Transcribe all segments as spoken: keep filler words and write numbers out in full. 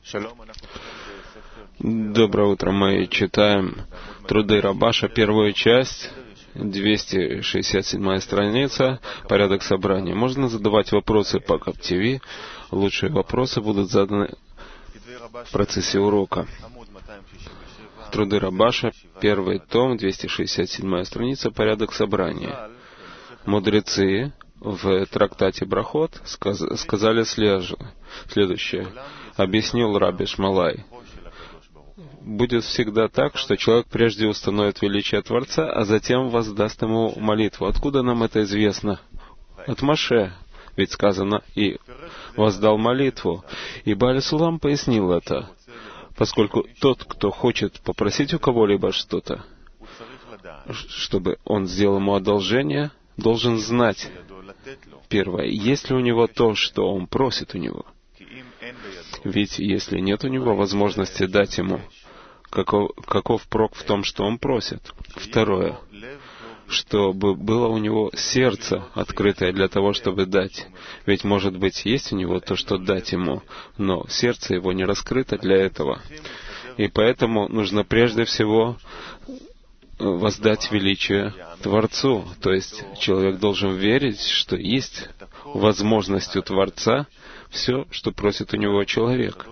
Доброе утро. Мы читаем Труды Рабаша, первую часть, двести шестьдесят седьмая страница, порядок собрания. Можно задавать вопросы по КапТВ. Лучшие вопросы будут заданы в процессе урока. Труды Рабаша, первый том, двести шестьдесят седьмая страница, порядок собрания. Мудрецы в трактате Брахот сказали следующее. Объяснил Раби Шмалай. Будет всегда так, что человек прежде установит величие Творца, а затем воздаст ему молитву. Откуда нам это известно? От Моше. Ведь сказано, и воздал молитву. И Бааль Сулам пояснил это. Поскольку тот, кто хочет попросить у кого-либо что-то, чтобы он сделал ему одолжение, должен знать, первое, есть ли у него то, что он просит у него. Ведь если нет у него возможности дать ему, каков, каков прок в том, что он просит? Второе, чтобы было у него сердце открытое для того, чтобы дать. Ведь, может быть, есть у него то, что дать ему, но сердце его не раскрыто для этого. И поэтому нужно прежде всего воздать величие Творцу. То есть человек должен верить, что есть возможность у Творца все, что просит у него человек.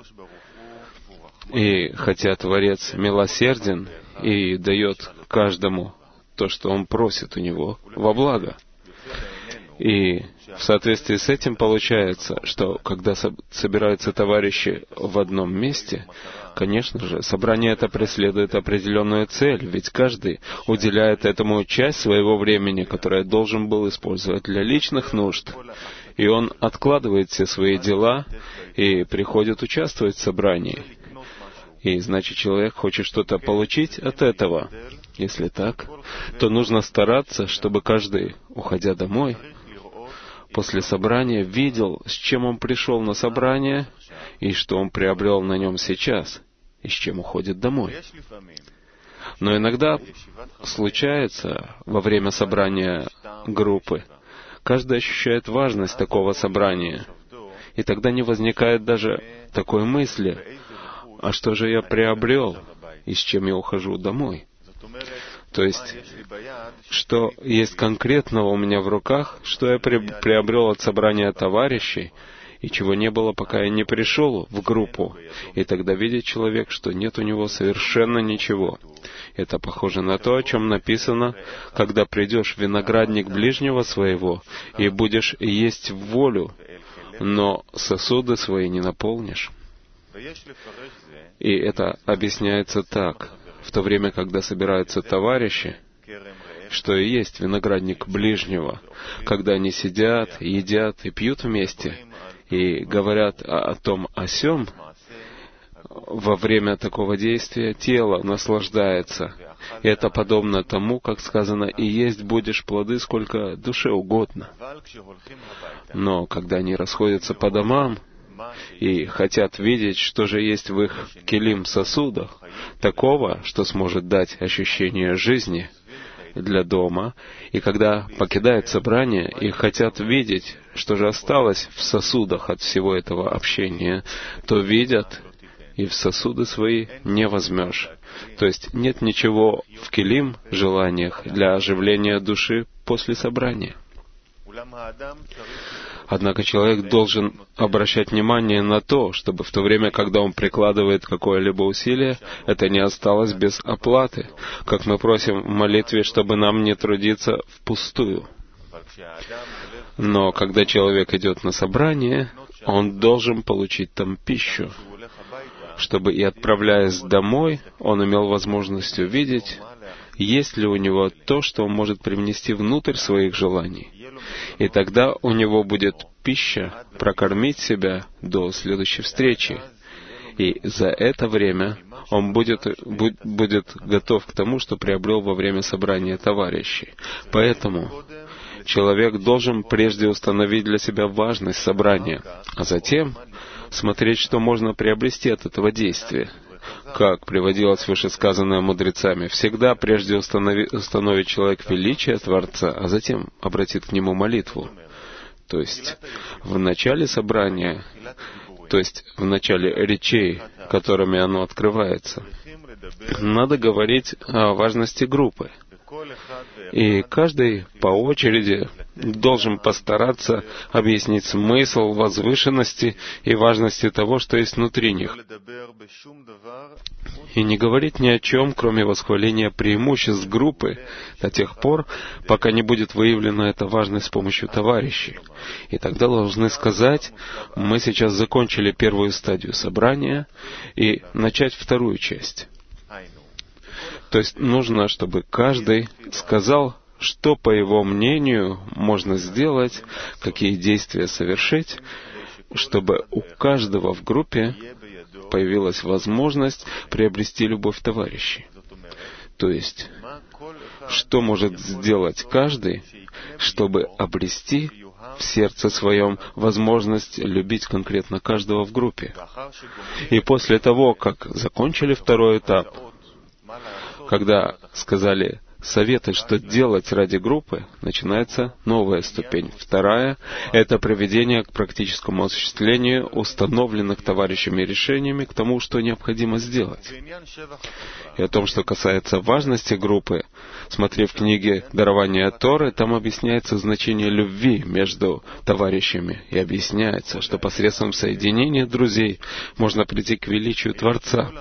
И хотя Творец милосерден и дает каждому то, что он просит у него, во благо. И в соответствии с этим получается, что когда собираются товарищи в одном месте, конечно же, собрание это преследует определенную цель, ведь каждый уделяет этому часть своего времени, которое должен был использовать для личных нужд. И он откладывает все свои дела и приходит участвовать в собрании. И значит, человек хочет что-то получить от этого. Если так, то нужно стараться, чтобы каждый, уходя домой, после собрания видел, с чем он пришел на собрание и что он приобрел на нем сейчас, и с чем уходит домой. Но иногда случается во время собрания группы, каждый ощущает важность такого собрания, и тогда не возникает даже такой мысли, а что же я приобрел, и с чем я ухожу домой? То есть, что есть конкретного у меня в руках, что я приобрел от собрания товарищей, и чего не было, пока я не пришел в группу. И тогда видит человек, что нет у него совершенно ничего. Это похоже на то, о чем написано, когда придешь в виноградник ближнего своего и будешь есть в волю, но сосуды свои не наполнишь. И это объясняется так. В то время, когда собираются товарищи, что и есть виноградник ближнего, когда они сидят, едят и пьют вместе, и говорят о, о том, о сём, во время такого действия тело наслаждается. И это подобно тому, как сказано, «И есть будешь плоды, сколько душе угодно». Но когда они расходятся по домам, и хотят видеть, что же есть в их келим сосудах, такого, что сможет дать ощущение жизни для дома, и когда покидают собрание и хотят видеть, что же осталось в сосудах от всего этого общения, то видят, и в сосуды свои не возьмешь. То есть нет ничего в келим желаниях для оживления души после собрания. Однако человек должен обращать внимание на то, чтобы в то время, когда он прикладывает какое-либо усилие, это не осталось без оплаты, как мы просим в молитве, чтобы нам не трудиться впустую. Но когда человек идет на собрание, он должен получить там пищу, чтобы и отправляясь домой, он имел возможность увидеть, есть ли у него то, что он может привнести внутрь своих желаний. И тогда у него будет пища прокормить себя до следующей встречи. И за это время он будет, будет готов к тому, что приобрел во время собрания товарищей. Поэтому человек должен прежде установить для себя важность собрания, а затем смотреть, что можно приобрести от этого действия. Как приводилось вышесказанное мудрецами, всегда прежде установи, установит человек величие Творца, а затем обратит к Нему молитву. То есть, в начале собрания то есть в начале речей, которыми оно открывается, надо говорить о важности группы. И каждый по очереди должен постараться объяснить смысл, возвышенности и важности того, что есть внутри них. И не говорить ни о чем, кроме восхваления преимуществ группы, до тех пор, пока не будет выявлена эта важность с помощью товарищей. И тогда должны сказать: мы сейчас закончили первую стадию собрания, и начать вторую часть. То есть нужно, чтобы каждый сказал, что, по его мнению, можно сделать, какие действия совершить, чтобы у каждого в группе появилась возможность приобрести любовь товарищей. То есть, что может сделать каждый, чтобы обрести в сердце своем возможность любить конкретно каждого в группе. И после того, как закончили второй этап, когда сказали советы, что делать ради группы, начинается новая ступень. Вторая — это приведение к практическому осуществлению установленных товарищами решениями к тому, что необходимо сделать. И о том, что касается важности группы, смотри в книге «Дарование Торы», там объясняется значение любви между товарищами, и объясняется, что посредством соединения друзей можно прийти к величию Творца.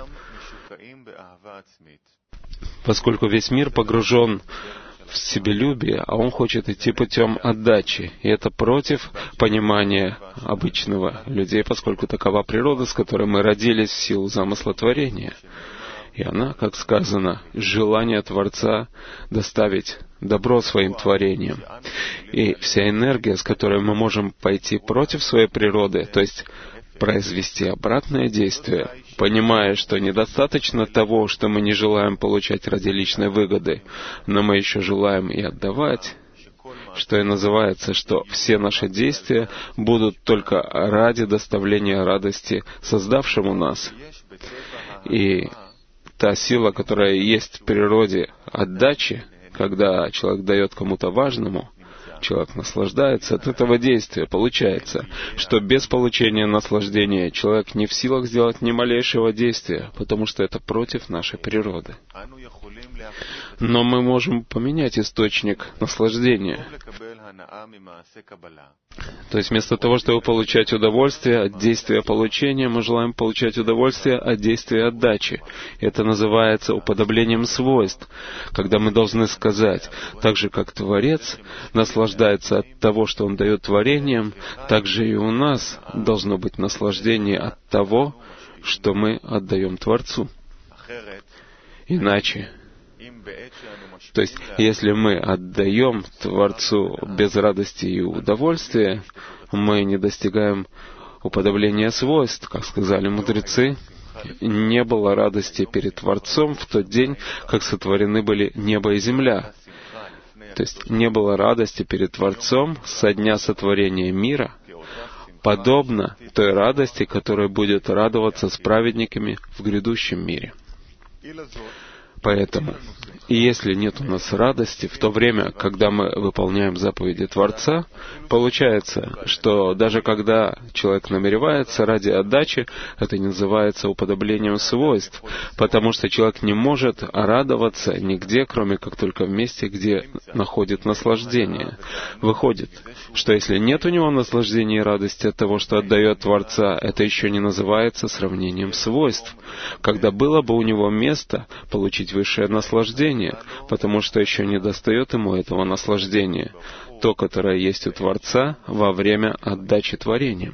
Поскольку весь мир погружен в себелюбие, а он хочет идти путем отдачи. И это против понимания обычного людей, поскольку такова природа, с которой мы родились в силу замысла творения. И она, как сказано, желание Творца доставить добро своим творениям. И вся энергия, с которой мы можем пойти против своей природы, то есть произвести обратное действие, понимая, что недостаточно того, что мы не желаем получать ради личной выгоды, но мы еще желаем и отдавать, что и называется, что все наши действия будут только ради доставления радости создавшему нас. И та сила, которая есть в природе отдачи, когда человек дает кому-то важному, человек наслаждается от этого действия. Получается, что без получения наслаждения человек не в силах сделать ни малейшего действия, потому что это против нашей природы. Но мы можем поменять источник наслаждения. То есть вместо того, чтобы получать удовольствие от действия получения, мы желаем получать удовольствие от действия отдачи. Это называется уподоблением свойств, когда мы должны сказать: так же, как Творец наслаждается от того, что Он дает творениям, так же и у нас должно быть наслаждение от того, что мы отдаем Творцу. Иначе, то есть, если мы отдаем Творцу без радости и удовольствия, мы не достигаем уподобления свойств. Как сказали мудрецы, не было радости перед Творцом в тот день, как сотворены были небо и земля. То есть, не было радости перед Творцом со дня сотворения мира, подобно той радости, которая будет радоваться с праведниками в грядущем мире. Поэтому, и если нет у нас радости в то время, когда мы выполняем заповеди Творца, получается, что даже когда человек намеревается ради отдачи, это не называется уподоблением свойств, потому что человек не может радоваться нигде, кроме как только в месте, где находит наслаждение. Выходит, что если нет у него наслаждения и радости от того, что отдает Творца, это еще не называется сравнением свойств, когда было бы у него место получить высшее наслаждение, потому что еще не достает ему этого наслаждения, то, которое есть у Творца во время отдачи творениям.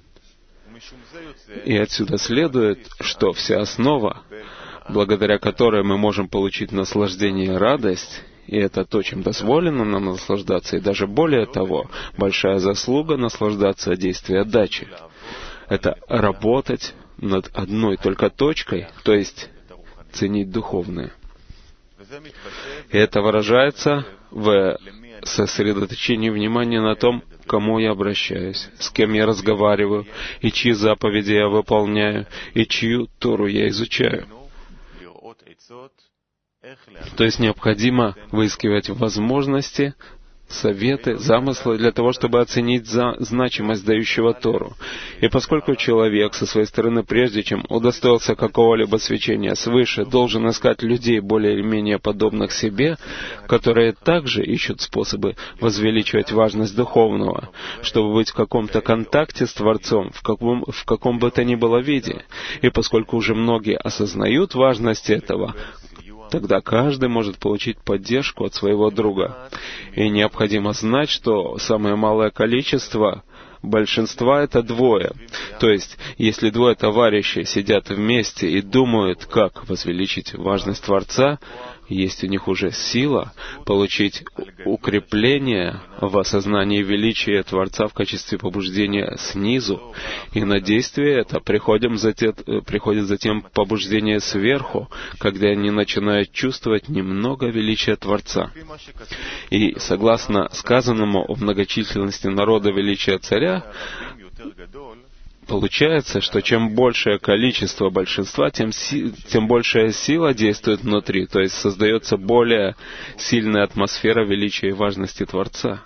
И отсюда следует, что вся основа, благодаря которой мы можем получить наслаждение и радость, и это то, чем дозволено нам наслаждаться, и даже более того, большая заслуга наслаждаться действием отдачи. Это работать над одной только точкой, то есть ценить духовное. И это выражается в сосредоточении внимания на том, к кому я обращаюсь, с кем я разговариваю, и чьи заповеди я выполняю, и чью Тору я изучаю. То есть необходимо выискивать возможности советы, замыслы для того, чтобы оценить за значимость дающего Тору. И поскольку человек со своей стороны, прежде чем удостоился какого-либо свечения свыше, должен искать людей более или менее подобных себе, которые также ищут способы возвеличивать важность духовного, чтобы быть в каком-то контакте с Творцом, в каком, в каком бы то ни было виде. И поскольку уже многие осознают важность этого, тогда каждый может получить поддержку от своего друга. И необходимо знать, что самое малое количество большинства — это двое. То есть, если двое товарищей сидят вместе и думают, как возвеличить важность Творца, есть у них уже сила получить укрепление в осознании величия Творца в качестве побуждения снизу. И на действие это приходим затем, приходит затем побуждение сверху, когда они начинают чувствовать немного величия Творца. И согласно сказанному о многочисленности народа величия царя, получается, что чем большее количество большинства, тем, си, тем большая сила действует внутри, то есть создается более сильная атмосфера величия и важности Творца.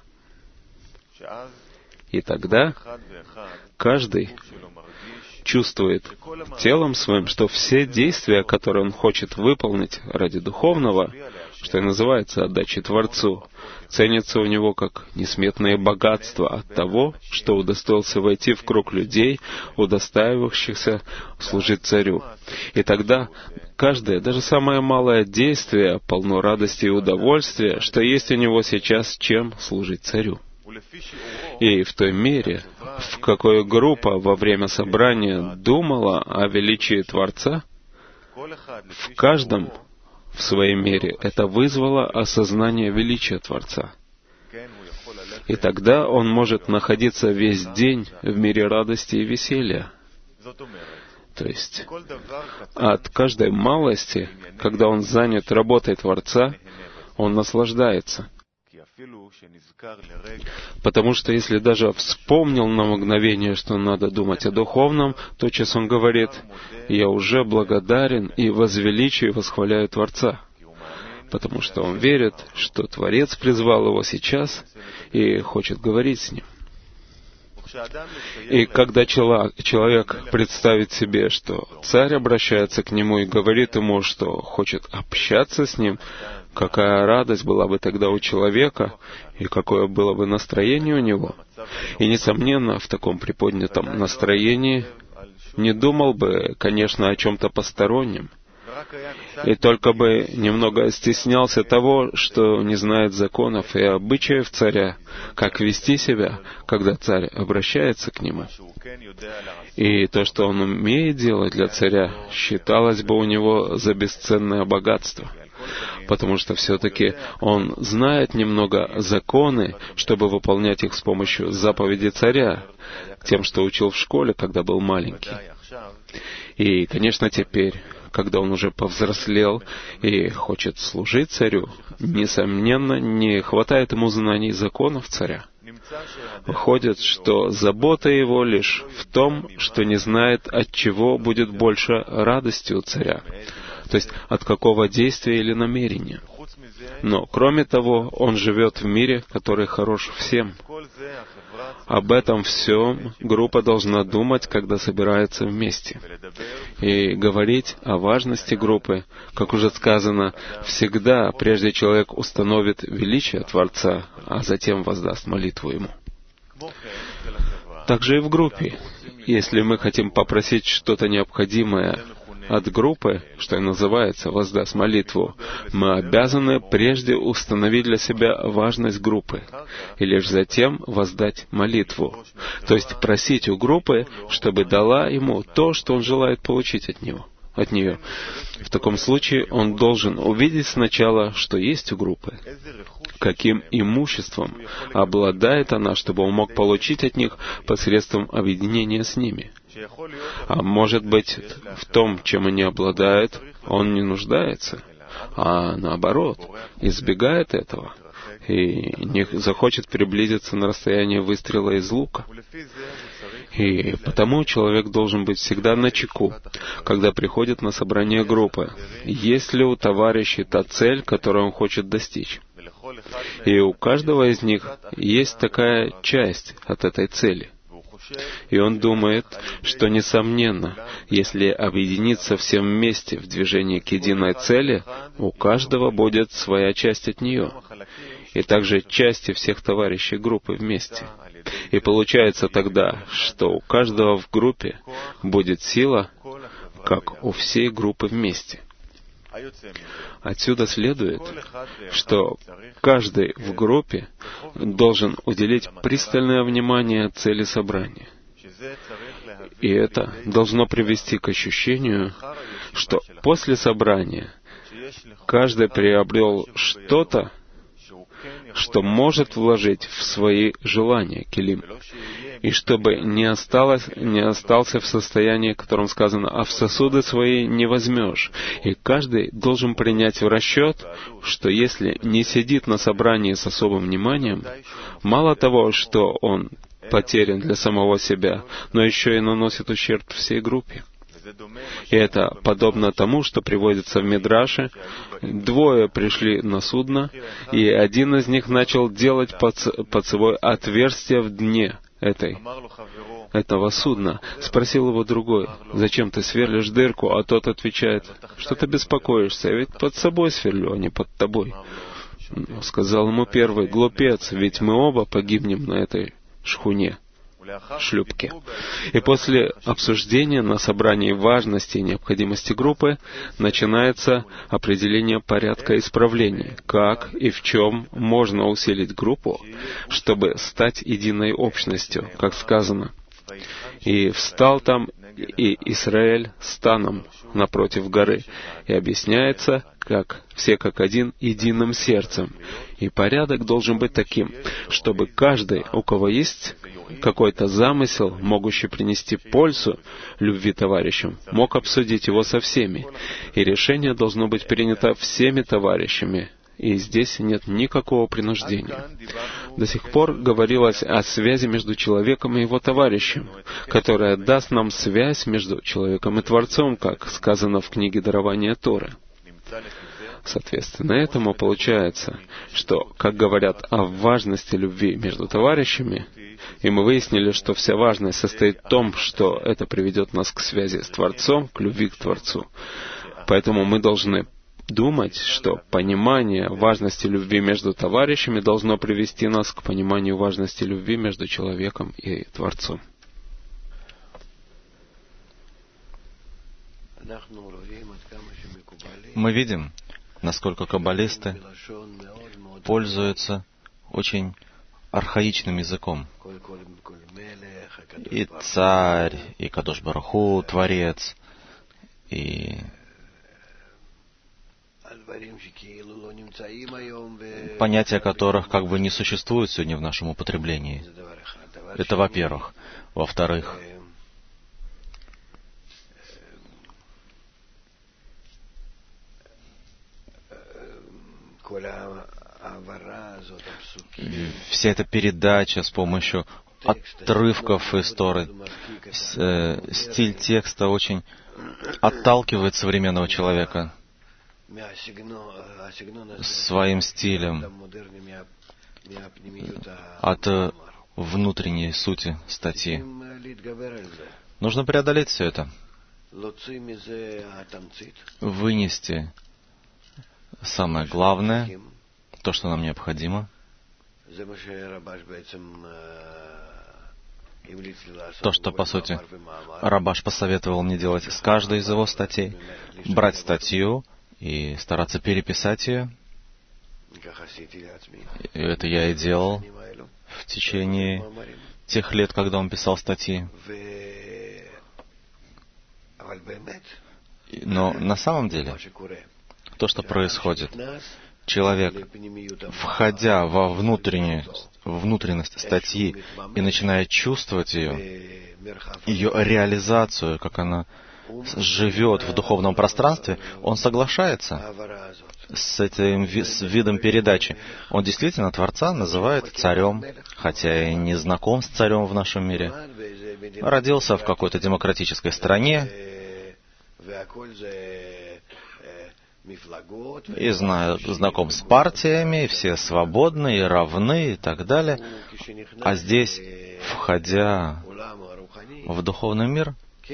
И тогда каждый чувствует телом своим, что все действия, которые он хочет выполнить ради духовного, что и называется отдачей Творцу, ценятся у него как несметные богатства от того, что удостоился войти в круг людей, удостаивающихся служить царю. И тогда каждое, даже самое малое действие полно радости и удовольствия, что есть у него сейчас чем служить царю. И в той мере, в какой группа во время собрания думала о величии Творца, в каждом в своей мере это вызвало осознание величия Творца. И тогда он может находиться весь день в мире радости и веселья. То есть от каждой малости, когда он занят работой Творца, он наслаждается. Потому что если даже вспомнил на мгновение, что надо думать о духовном, тотчас он говорит: «Я уже благодарен и возвеличу и восхваляю Творца». Потому что он верит, что Творец призвал его сейчас и хочет говорить с ним. И когда человек представит себе, что царь обращается к нему и говорит ему, что хочет общаться с ним, какая радость была бы тогда у человека, и какое было бы настроение у него. И, несомненно, в таком приподнятом настроении не думал бы, конечно, о чем-то постороннем, и только бы немного стеснялся того, что не знает законов и обычаев царя, как вести себя, когда царь обращается к нему. И то, что он умеет делать для царя, считалось бы у него за бесценное богатство. Потому что все-таки он знает немного законы, чтобы выполнять их с помощью заповеди царя, тем, что учил в школе, когда был маленький. И, конечно, теперь, когда он уже повзрослел и хочет служить царю, несомненно, не хватает ему знаний законов царя. Выходит, что забота его лишь в том, что не знает, от чего будет больше радости у царя, то есть от какого действия или намерения. Но, кроме того, он живет в мире, который хорош всем. Об этом всем группа должна думать, когда собирается вместе. И говорить о важности группы, как уже сказано, всегда, прежде человек установит величие Творца, а затем воздаст молитву Ему. Также и в группе. Если мы хотим попросить что-то необходимое от группы, что и называется «воздаст молитву», мы обязаны прежде установить для себя важность группы, и лишь затем воздать молитву. То есть просить у группы, чтобы дала ему то, что он желает получить от него, от нее. В таком случае он должен увидеть сначала, что есть у группы, каким имуществом обладает она, чтобы он мог получить от них посредством объединения с ними. А может быть, в том, чем они обладают, он не нуждается, а наоборот, избегает этого и не захочет приблизиться на расстояние выстрела из лука. И потому человек должен быть всегда начеку, когда приходит на собрание группы, есть ли у товарища та цель, которую он хочет достичь. И у каждого из них есть такая часть от этой цели. И он думает, что, несомненно, если объединиться всем вместе в движении к единой цели, у каждого будет своя часть от нее, и также части всех товарищей группы вместе. И получается тогда, что у каждого в группе будет сила, как у всей группы вместе. Отсюда следует, что каждый в группе должен уделить пристальное внимание цели собрания. И это должно привести к ощущению, что после собрания каждый приобрел что-то, что может вложить в свои желания килим, и чтобы не, осталось, не остался в состоянии, в котором сказано, «а в сосуды свои не возьмешь». И каждый должен принять в расчет, что если не сидит на собрании с особым вниманием, мало того, что он потерян для самого себя, но еще и наносит ущерб всей группе. И это подобно тому, что приводится в Мидраше. Двое пришли на судно, и один из них начал делать под, под собой отверстие в дне этой, этого судна. Спросил его другой, «Зачем ты сверлишь дырку?» А тот отвечает, «Что ты беспокоишься? Я ведь под собой сверлю, а не под тобой». Сказал ему первый, «Глупец, ведь мы оба погибнем на этой шхуне». шлюпки. И после обсуждения на собрании важности и необходимости группы начинается определение порядка исправления, как и в чем можно усилить группу, чтобы стать единой общностью, как сказано. «И встал там и Израиль станом напротив горы». И объясняется, как все как один, единым сердцем. И порядок должен быть таким, чтобы каждый, у кого есть какой-то замысел, могущий принести пользу любви товарищам, мог обсудить его со всеми. И решение должно быть принято всеми товарищами. И здесь нет никакого принуждения. До сих пор говорилось о связи между человеком и его товарищем, которая даст нам связь между человеком и Творцом, как сказано в книге Дарования Торы. Соответственно, этому получается, что, как говорят о важности любви между товарищами, и мы выяснили, что вся важность состоит в том, что это приведет нас к связи с Творцом, к любви к Творцу. Поэтому мы должны думать, что понимание важности любви между товарищами должно привести нас к пониманию важности любви между человеком и Творцом. Мы видим, насколько каббалисты пользуются очень архаичным языком. И царь, и Кадош Барух Ху, Творец, и понятия которых как бы не существуют сегодня в нашем употреблении. Это во-первых. Во-вторых, вся эта передача с помощью отрывков из Торы, стиль текста очень отталкивает современного человека своим стилем от внутренней сути статьи. Нужно преодолеть все это, вынести самое главное, то, что нам необходимо, то, что, по сути, Рабаш посоветовал мне делать с каждой из его статей, брать статью и стараться переписать ее. И это я и делал в течение тех лет, когда он писал статьи. Но на самом деле, то, что происходит, человек, входя во внутреннюю, внутренность статьи и начиная чувствовать ее, ее реализацию, как она живет в духовном пространстве, он соглашается с этим с видом передачи. Он действительно Творца называет царем, хотя и не знаком с царем в нашем мире. Родился в какой-то демократической стране, и знаю, знаком с партиями, все свободны и равны и так далее. А здесь, входя в духовный мир,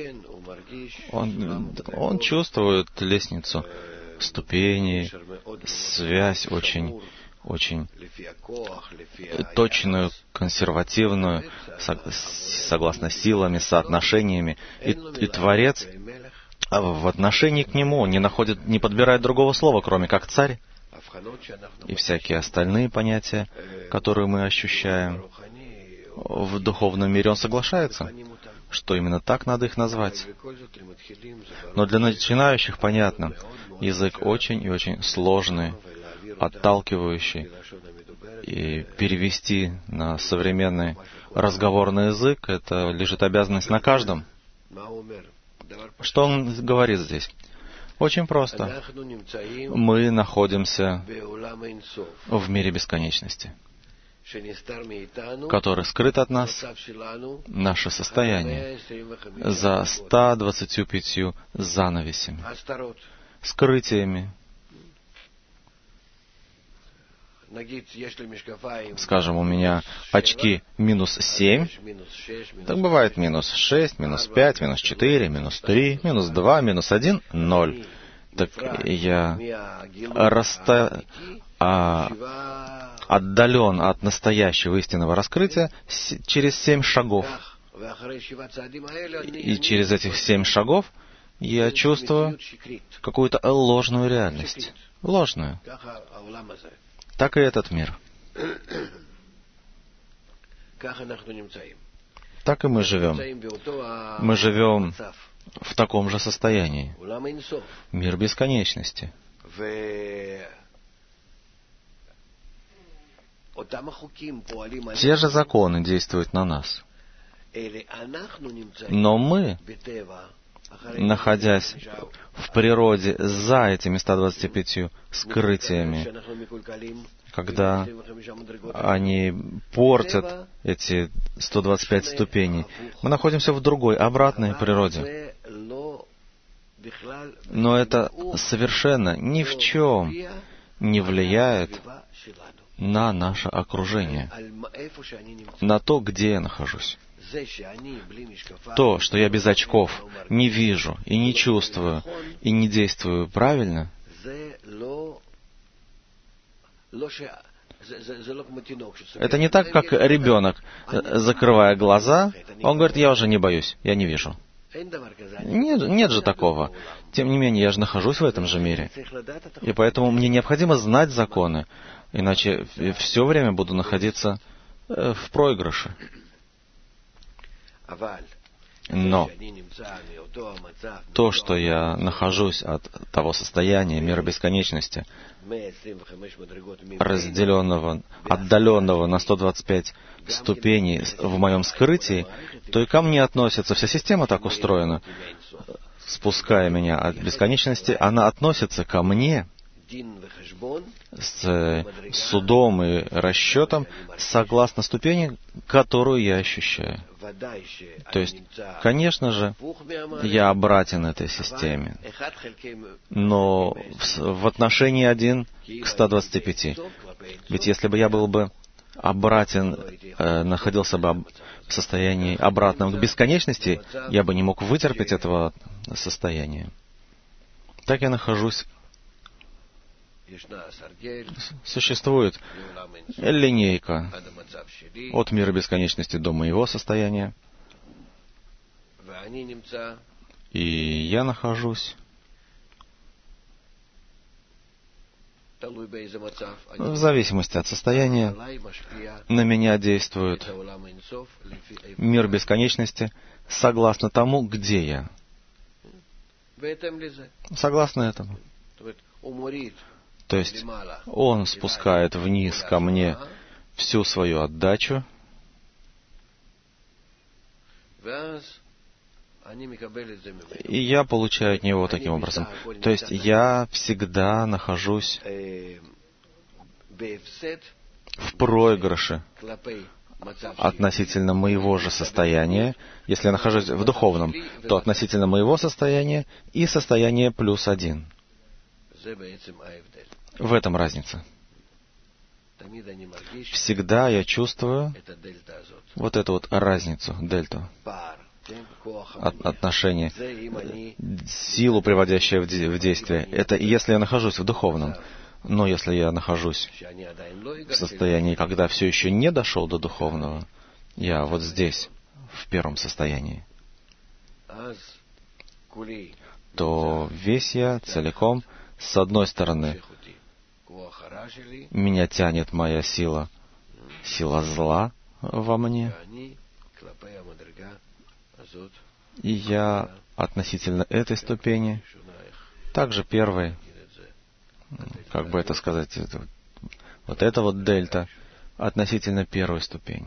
он, он чувствует лестницу, ступени, связь очень, очень точную, консервативную, согласно силами, соотношениями. И, и Творец в отношении к Нему не находит, не подбирает другого слова, кроме как царь. И всякие остальные понятия, которые мы ощущаем в духовном мире, Он соглашается, что именно так надо их назвать. Но для начинающих понятно, язык очень и очень сложный, отталкивающий. И перевести на современный разговорный язык — это лежит обязанность на каждом. Что он говорит здесь? Очень просто. Мы находимся в мире бесконечности, который скрыт от нас, наше состояние, за ста двадцатью пятью занавесями, скрытиями. Скажем, у меня очки минус семь, так бывает минус шесть, минус пять, минус четыре, минус три, минус два, минус один, ноль. Так я расста... а... отдален от настоящего истинного раскрытия с... через семь шагов. И через этих семь шагов я чувствую какую-то ложную реальность. Ложную. Так и этот мир. Так и мы живем. Мы живем в таком же состоянии. Мир бесконечности. Те же законы действуют на нас. Но мы, находясь в природе за этими ста двадцатью пятью скрытиями, когда они портят эти сто двадцать пять ступеней, мы находимся в другой, обратной природе. Но это совершенно ни в чем не влияет на наше окружение, на то, где я нахожусь. То, что я без очков не вижу и не чувствую и не действую правильно, это не так, как ребенок, закрывая глаза, он говорит: я уже не боюсь, я не вижу. Нет, нет же такого. Тем не менее, я же нахожусь в этом же мире. И поэтому мне необходимо знать законы, иначе все время буду находиться в проигрыше. Но то, что я нахожусь от того состояния мира бесконечности, разделенного, отдаленного на сто двадцать пять ступеней в моем скрытии, то и ко мне относится, вся система так устроена, спуская меня от бесконечности, она относится ко мне с судом и расчетом согласно ступени, которую я ощущаю. То есть, конечно же, я обратен этой системе, но в, в отношении один к ста двадцати пяти. Ведь если бы я был бы обратен, э, находился бы в состоянии обратном к бесконечности, я бы не мог вытерпеть этого состояния. Так я нахожусь. Существует линейка от мира бесконечности до моего состояния. И я нахожусь в зависимости от состояния. На меня действует мир бесконечности согласно тому, где я. Согласно этому. То есть Он спускает вниз ко мне всю свою отдачу, и я получаю от Него таким образом. То есть я всегда нахожусь в проигрыше относительно моего же состояния. Если я нахожусь в духовном, то относительно моего состояния и состояния плюс один. В этом разница. Всегда я чувствую вот эту вот разницу, дельту, от, отношение, силу, приводящую в, де, в действие. Это если я нахожусь в духовном. Но если я нахожусь в состоянии, когда все еще не дошел до духовного, я вот здесь, в первом состоянии, то весь я целиком, с одной стороны, меня тянет моя сила, сила зла во мне, и я относительно этой ступени, также первой, как бы это сказать, это, вот это вот дельта относительно первой ступени.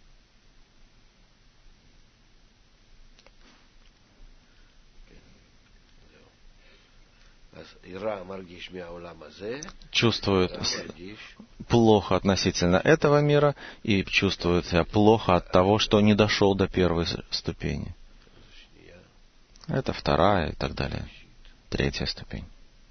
Чувствует плохо относительно этого мира и чувствует себя плохо от того, что не дошел до первой ступени. Это вторая и так далее. Третья ступень.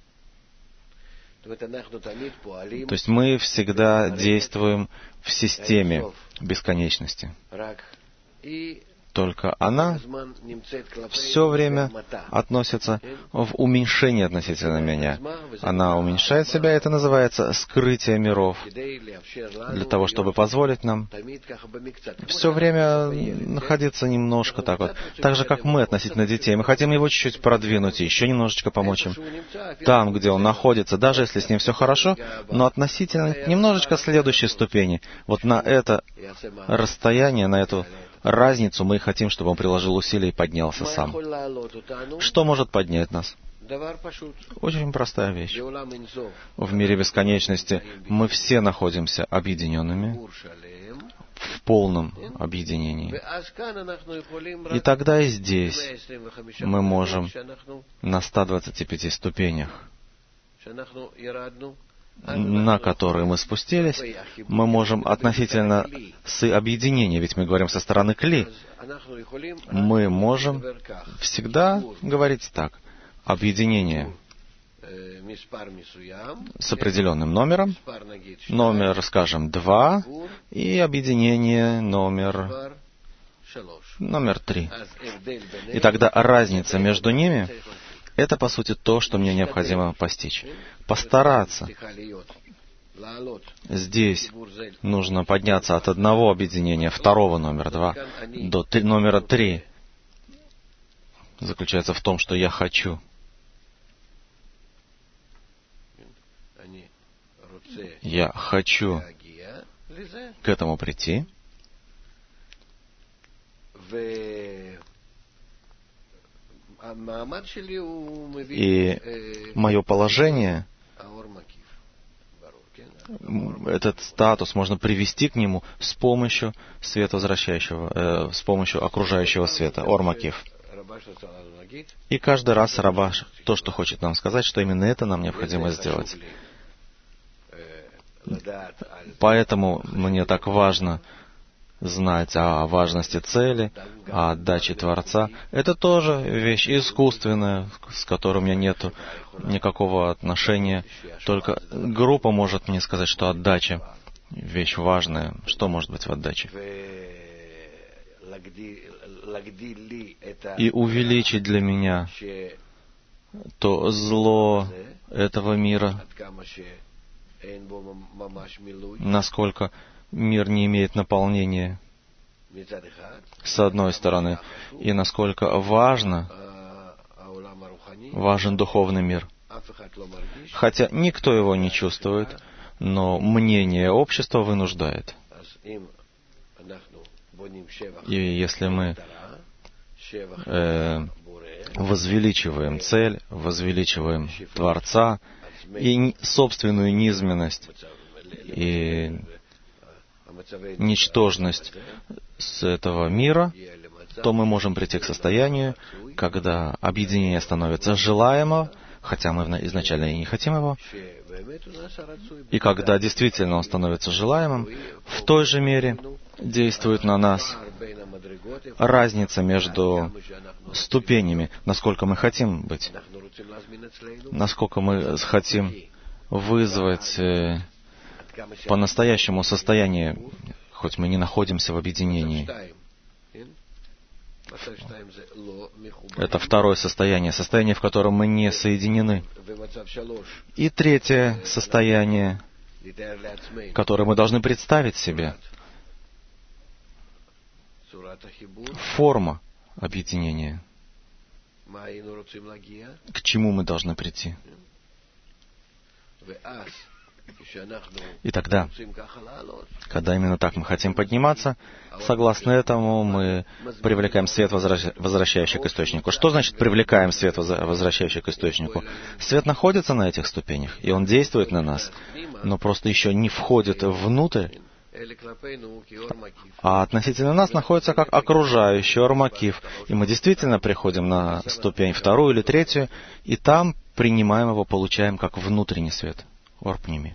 То есть мы всегда действуем в системе бесконечности. Только она все время относится в уменьшение относительно меня. Она уменьшает себя, это называется скрытие миров, для того, чтобы позволить нам все время находиться немножко так вот. Так же, как мы относительно детей. Мы хотим его чуть-чуть продвинуть и еще немножечко помочь им. Там, где он находится, даже если с ним все хорошо, но относительно немножечко следующей ступени. Вот на это расстояние, на эту разницу мы хотим, чтобы он приложил усилия и поднялся сам. Что может поднять нас? Очень простая вещь. В мире бесконечности мы все находимся объединенными, в полном объединении. И тогда и здесь мы можем на ста двадцати пяти ступенях, на которые мы спустились, мы можем относительно с объединения, ведь мы говорим со стороны кли, мы можем всегда говорить так: объединение с определенным номером, номер, скажем, два, и объединение номер, номер три. И тогда разница между ними — это, по сути, то, что мне необходимо постичь. Постараться. Здесь нужно подняться от одного объединения, второго номер два, до три, номера три. Заключается в том, что я хочу. Я хочу к этому прийти. И мое положение, этот статус можно привести к нему с помощью света возвращающего, э, с помощью окружающего света, ормакив. И каждый раз Рабаш то, что хочет нам сказать, что именно это нам необходимо сделать. Поэтому мне так важно знать о важности цели, о отдаче Творца. Это тоже вещь искусственная, с которой у меня нет никакого отношения. Только группа может мне сказать, что отдача — вещь важная. Что может быть в отдаче? И увеличить для меня то зло этого мира, насколько мир не имеет наполнения, с одной стороны, и насколько важно, важен духовный мир. Хотя никто его не чувствует, но мнение общества вынуждает. И если мы э, возвеличиваем цель, возвеличиваем Творца и собственную низменность и ничтожность с этого мира, то мы можем прийти к состоянию, когда объединение становится желаемо, хотя мы изначально и не хотим его. И когда действительно он становится желаемым, в той же мере действует на нас разница между ступенями, насколько мы хотим быть, насколько мы хотим вызвать э, по-настоящему состояние, хоть мы не находимся в объединении. Это второе состояние, состояние, в котором мы не соединены. И третье состояние, которое мы должны представить себе, форма объединения. К чему мы должны прийти? И тогда, когда именно так мы хотим подниматься, согласно этому мы привлекаем свет, возвращающий к источнику. Что значит привлекаем свет, возвращающий к источнику? Свет находится на этих ступенях, и он действует на нас, но просто еще не входит внутрь, а относительно нас находится как окружающий ормакив. И мы действительно приходим на ступень вторую или третью, и там принимаем его, получаем как внутренний свет. Орпними.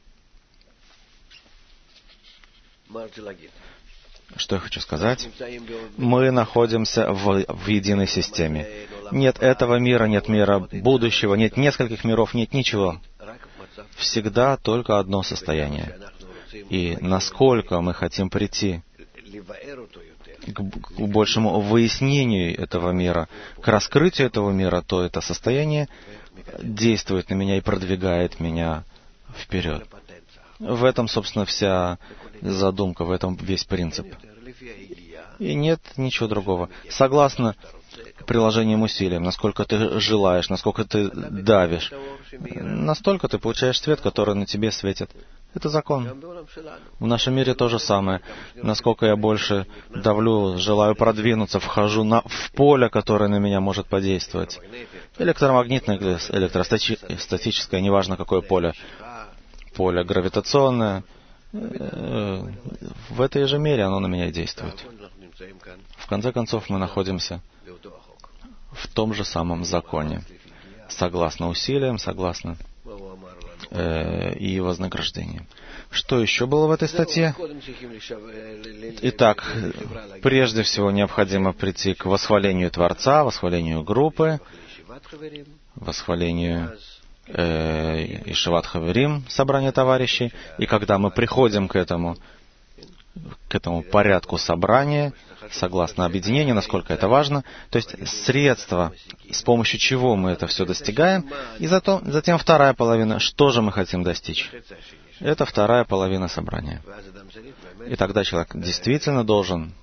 Что я хочу сказать? Мы находимся в, в единой системе. Нет этого мира, нет мира будущего, нет нескольких миров, нет ничего. Всегда только одно состояние. И насколько мы хотим прийти к, к большему выяснению этого мира, к раскрытию этого мира, то это состояние действует на меня и продвигает меня вперед. В этом, собственно, вся задумка, в этом весь принцип. И нет ничего другого. Согласно приложением усилиям, насколько ты желаешь, насколько ты давишь, настолько ты получаешь свет, который на тебе светит. Это закон. В нашем мире то же самое. Насколько я больше давлю, желаю продвинуться, вхожу на, в поле, которое на меня может подействовать. Электромагнитное, электростатическое, неважно какое поле. Поле гравитационное. В этой же мере оно на меня действует. В конце концов, мы находимся в том же самом законе. Согласно усилиям, согласно э, и вознаграждению. Что еще было в этой статье? Итак, прежде всего необходимо прийти к восхвалению Творца, восхвалению группы, восхвалению э, Ишиват Хаверим, собрания товарищей. И когда мы приходим к этому, к этому порядку собрания, согласно объединению, насколько это важно, то есть средства, с помощью чего мы это все достигаем, и зато, затем вторая половина, что же мы хотим достичь. Это вторая половина собрания. И тогда человек действительно должен,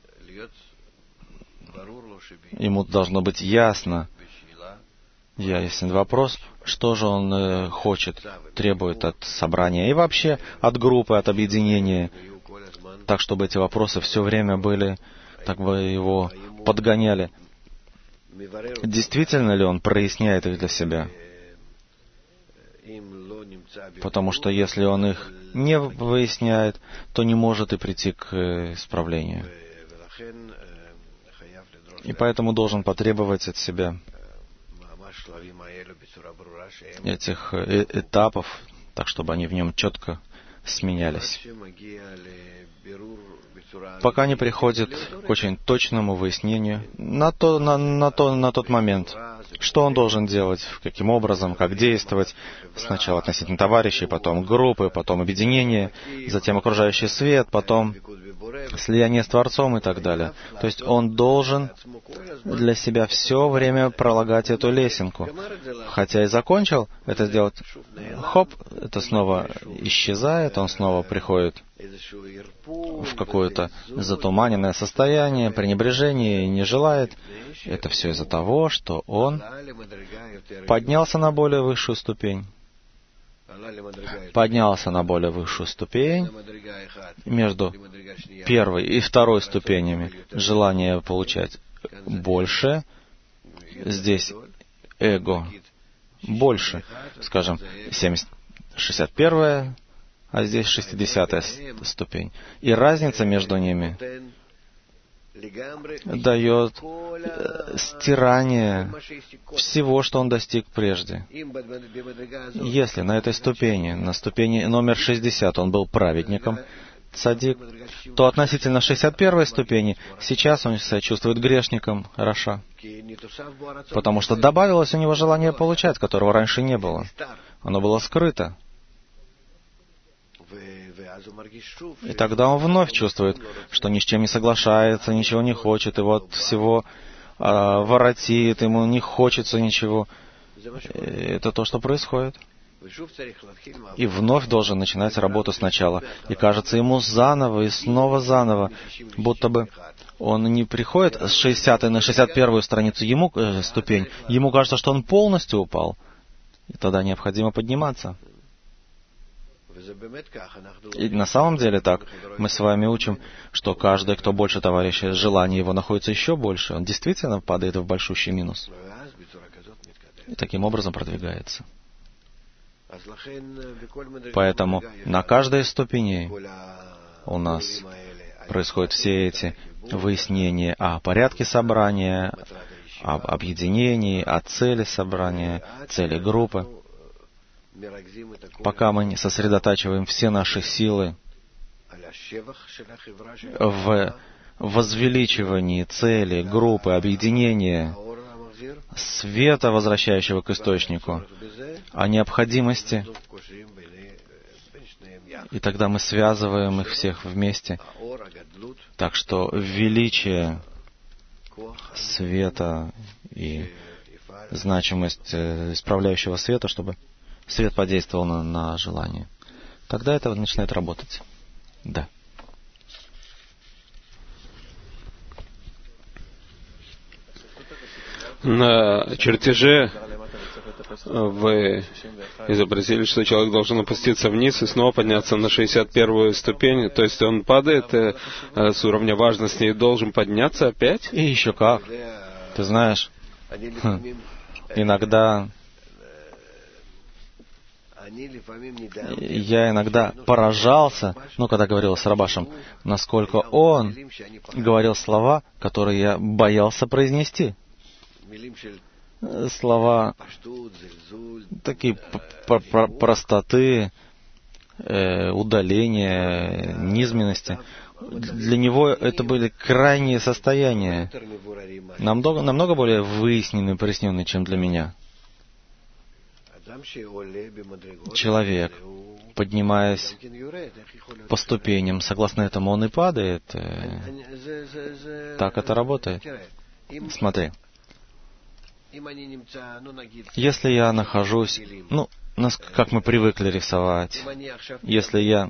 ему должно быть ясно, ясен вопрос, что же он э, хочет, требует от собрания и вообще от группы, от объединения, так, чтобы эти вопросы все время были, так бы его подгоняли. Действительно ли он проясняет их для себя? Потому что если он их не выясняет, то не может и прийти к исправлению. И поэтому должен потребовать от себя этих этапов, так, чтобы они в нем четко сменялись. Пока не приходит к очень точному выяснению на, то, на, на, то, на тот момент, что он должен делать, каким образом, как действовать, сначала относительно товарищей, потом группы, потом объединение, затем окружающий свет, потом слияние с Творцом и так далее. То есть он должен для себя все время пролагать эту лесенку. Хотя и закончил это сделать, хоп, это снова исчезает, он снова приходит в какое-то затуманенное состояние, пренебрежение и не желает. Это все из-за того, что он поднялся на более высшую ступень. Поднялся на более высшую ступень между первой и второй ступенями. Желание получать больше. Здесь эго больше. Скажем, семьдесят, шестьдесят первая, а здесь шестидесятая ступень. И разница между ними дает стирание всего, что он достиг прежде. Если на этой ступени, на ступени номер шестьдесят, он был праведником, цадик, то относительно шестьдесят первой ступени сейчас он себя чувствует грешником, раша. Потому что добавилось у него желание получать, которого раньше не было. Оно было скрыто. И тогда он вновь чувствует, что ни с чем не соглашается, ничего не хочет, и вот всего а, воротит, ему не хочется ничего. И это то, что происходит. И вновь должен начинать работу сначала. И кажется ему заново и снова заново, будто бы он не приходит с шестидесятой на шестьдесят первую страницу, ему э, ступень, ему кажется, что он полностью упал. И тогда необходимо подниматься. И на самом деле так. Мы с вами учим, что каждый, кто больше товарища, желание его находится еще больше. Он действительно падает в большущий минус. И таким образом продвигается. Поэтому на каждой ступени у нас происходят все эти выяснения о порядке собрания, об объединении, о цели собрания, цели группы. Пока мы не сосредотачиваем все наши силы в возвеличивании цели, группы, объединения, света, возвращающего к источнику, о необходимости, и тогда мы связываем их всех вместе. Так что величие света и значимость исправляющего света, чтобы свет подействовал на, на желание. Тогда это начинает работать. Да. На чертеже вы изобразили, что человек должен опуститься вниз и снова подняться на шестьдесят первую ступень. То есть он падает э, с уровня важности и должен подняться опять? И еще как. Ты знаешь, хм, иногда я иногда поражался, ну, когда говорил с Рабашем, насколько он говорил слова, которые я боялся произнести. Слова такие простоты, э, удаления, низменности. Для него это были крайние состояния, намного, намного более выясненные, проясненные, чем для меня. Человек, поднимаясь по ступеням, согласно этому он и падает. Так это работает. Смотри. Если я нахожусь, ну, нас, как мы привыкли рисовать, если я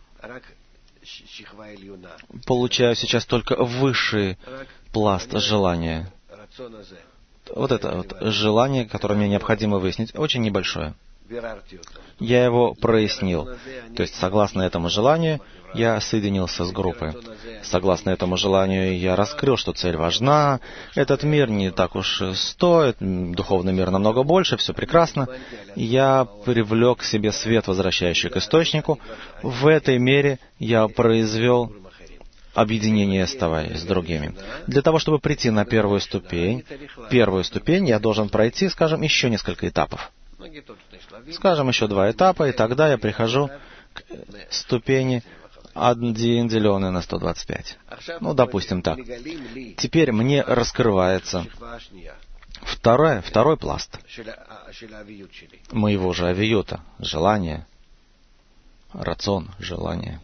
получаю сейчас только высший пласт желания, вот это вот желание, которое мне необходимо выяснить, очень небольшое. Я его прояснил. То есть, согласно этому желанию, я соединился с группой. Согласно этому желанию, я раскрыл, что цель важна, этот мир не так уж стоит, духовный мир намного больше, все прекрасно. Я привлек к себе свет, возвращающий к источнику. В этой мере я произвел объединение с, с другими. Для того, чтобы прийти на первую ступень, первую ступень я должен пройти, скажем, еще несколько этапов. Скажем, еще два этапа, и тогда я прихожу к ступени один деленное на сто двадцать пять. Ну, допустим так. Теперь мне раскрывается второй, второй пласт моего же авиюта, желание, рацион, желание.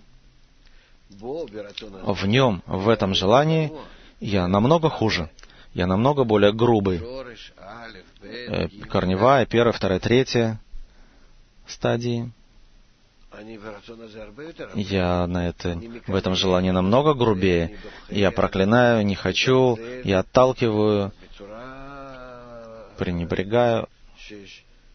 В нем, в этом желании, я намного хуже. Я намного более грубый. Э, корневая, первая, вторая, третья стадии. Я на это, в этом желании намного грубее. Я проклинаю, не хочу, я отталкиваю, пренебрегаю.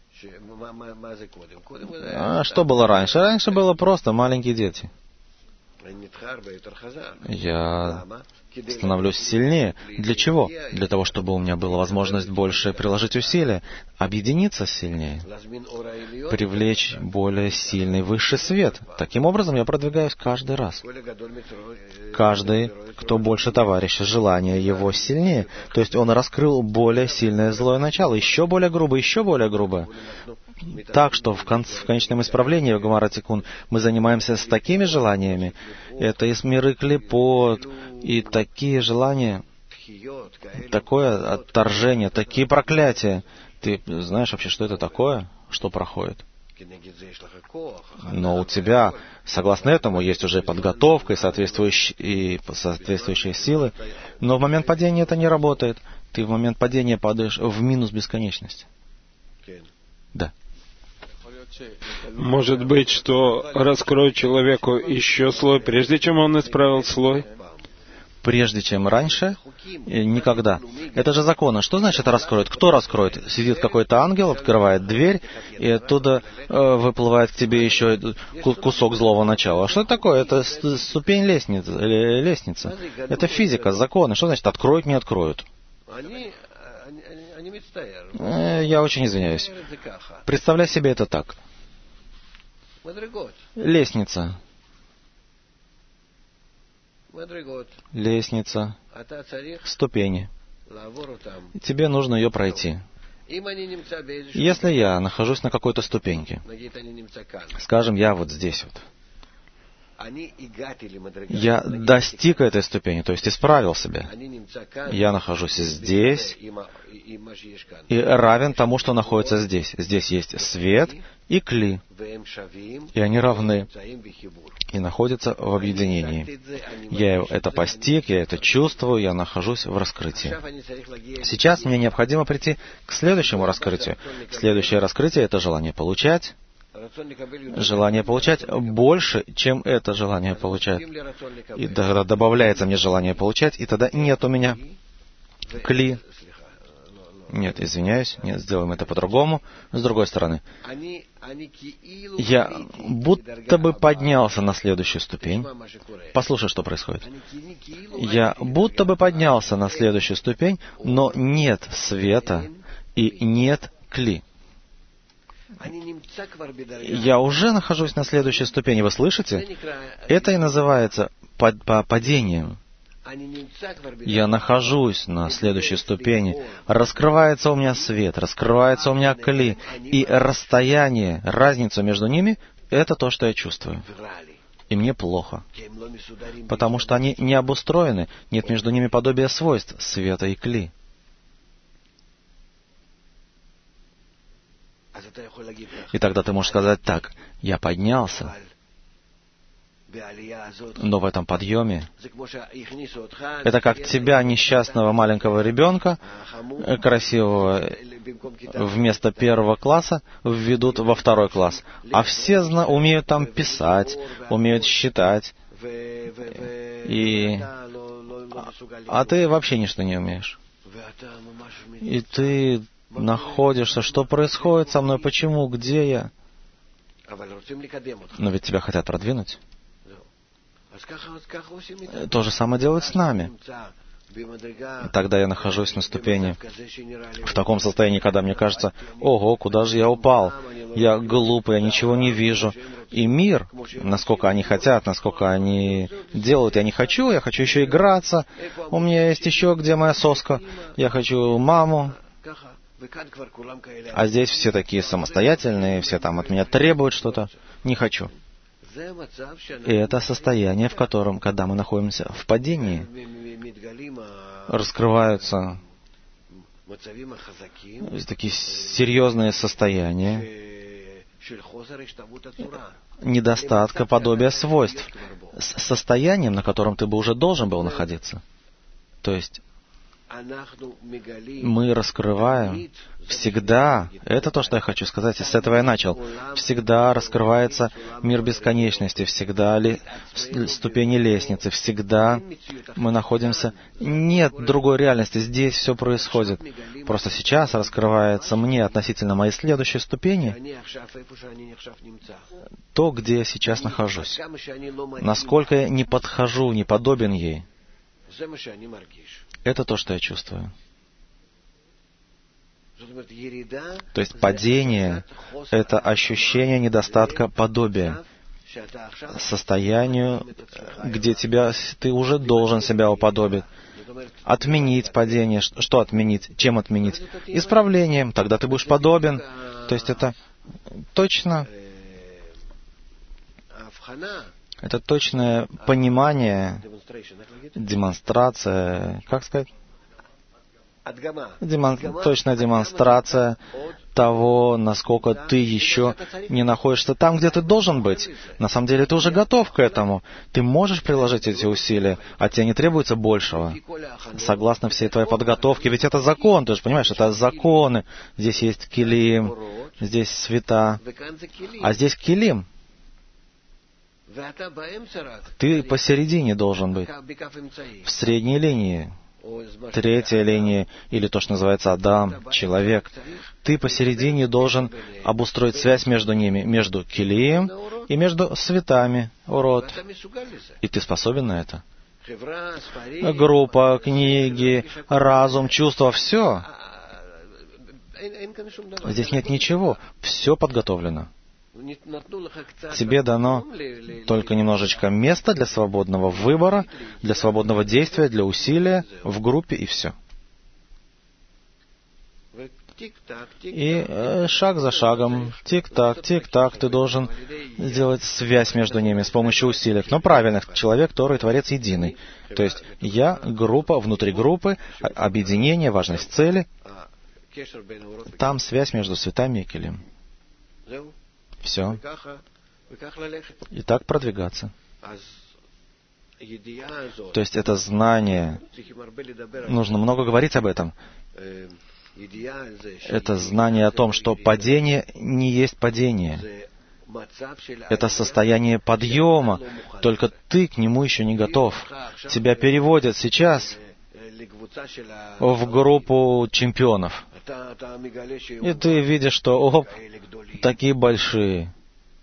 А что было раньше? Раньше было просто маленькие дети. я становлюсь сильнее. Для чего? Для того, чтобы у меня была возможность больше приложить усилия, объединиться сильнее, привлечь более сильный высший свет. Таким образом, я продвигаюсь каждый раз. Каждый, кто больше товарища, желание его сильнее. То есть он раскрыл более сильное злое начало, еще более грубое, еще более грубое. Так что в, конце, в конечном исправлении, Гемара Тикун, мы занимаемся с такими желаниями. Это и миры клепот, и такие желания, такое отторжение, такие проклятия. Ты знаешь вообще, что это такое, что проходит? Но у тебя, согласно этому, есть уже подготовка и соответствующие, и соответствующие силы. Но в момент падения это не работает. Ты в момент падения падаешь в минус бесконечности. Да. Может быть, что раскроет человеку еще слой, прежде чем он исправил слой? Прежде чем раньше? Никогда. Это же законы. Что значит раскроет? Кто раскроет? Сидит какой-то ангел, открывает дверь, и оттуда э, выплывает к тебе еще кусок злого начала. А что это такое? Это ступень лестницы, лестница. Это физика, законы. Что значит откроют, не откроют? Я очень извиняюсь. Представляй себе это так. Лестница. Лестница. Ступени. Тебе нужно ее пройти. Если я нахожусь на какой-то ступеньке, скажем, я вот здесь вот, я достиг этой ступени, то есть исправил себя. Я нахожусь здесь и равен тому, что находится здесь. Здесь есть свет и кли, и они равны и находятся в объединении. Я это постиг, я это чувствую, я нахожусь в раскрытии. Сейчас мне необходимо прийти к следующему раскрытию. Следующее раскрытие — это желание получать. Желание получать больше, чем это желание получать. И тогда добавляется мне желание получать, и тогда нет у меня кли. Нет, извиняюсь, нет, сделаем это по-другому. С другой стороны, я будто бы поднялся на следующую ступень. Послушай, что происходит. Я будто бы поднялся на следующую ступень, но нет света и нет кли. Я уже нахожусь на следующей ступени, вы слышите? Это и называется падением. Я нахожусь на следующей ступени. Раскрывается у меня свет, раскрывается у меня кли. И расстояние, разница между ними, это то, что я чувствую. И мне плохо. Потому что они не обустроены, нет между ними подобия свойств света и кли. И тогда ты можешь сказать так: я поднялся, но в этом подъеме это как тебя, несчастного маленького ребенка, красивого, вместо первого класса введут во второй класс. А все зна- умеют там писать, умеют считать, и... а ты вообще ничто не умеешь. И ты находишься, что происходит со мной, почему, где я? Но ведь тебя хотят продвинуть. То же самое делают с нами. Тогда я нахожусь на ступени в таком состоянии, когда мне кажется: ого, куда же я упал? Я глупый, я ничего не вижу. И мир, насколько они хотят, насколько они делают, я не хочу, я хочу еще играться. У меня есть еще где моя соска. Я хочу маму. А здесь все такие самостоятельные, все там от меня требуют что-то. Не хочу. И это состояние, в котором, когда мы находимся в падении, раскрываются такие серьезные состояния недостатка подобия свойств, с состоянием, на котором ты бы уже должен был находиться. То есть мы раскрываем всегда, это то, что я хочу сказать, и с этого я начал, всегда раскрывается мир бесконечности, всегда ли, ступени лестницы, всегда мы находимся, нет другой реальности, здесь все происходит. Просто сейчас раскрывается мне относительно моей следующей ступени то, где я сейчас нахожусь. Насколько я не подхожу, не подобен ей. Это то, что я чувствую. То есть падение — это ощущение недостатка подобия, состоянию, где тебя, ты уже должен себя уподобить. Отменить падение. Что отменить? Чем отменить? Исправлением. Тогда ты будешь подобен. То есть это точно... Это точное понимание, демонстрация, как сказать? Демон... Точная демонстрация того, насколько ты еще не находишься там, где ты должен быть. На самом деле ты уже готов к этому. Ты можешь приложить эти усилия, а тебе не требуется большего. Согласно всей твоей подготовке, ведь это закон, ты же понимаешь, это законы. Здесь есть килим, здесь света, а здесь килим. Ты посередине должен быть, в средней линии, третья линия, или то, что называется Адам, человек. Ты посередине должен обустроить связь между ними, между килием и между светами, урод. И ты способен на это. Группа, книги, разум, чувства, все. Здесь нет ничего, все подготовлено. Тебе дано только немножечко места для свободного выбора, для свободного действия, для усилия в группе, и все. И э, шаг за шагом, тик-так, тик-так, ты должен сделать связь между ними с помощью усилий. Но правильных, человек, который Творец единый. То есть я, группа, внутри группы, объединение, важность цели. Там связь между светами и килим. Все. И так продвигаться. То есть это знание, нужно много говорить об этом. Это знание о том, что падение не есть падение. Это состояние подъема, только ты к нему еще не готов. Тебя переводят сейчас в группу чемпионов. И ты видишь, что, оп, такие большие.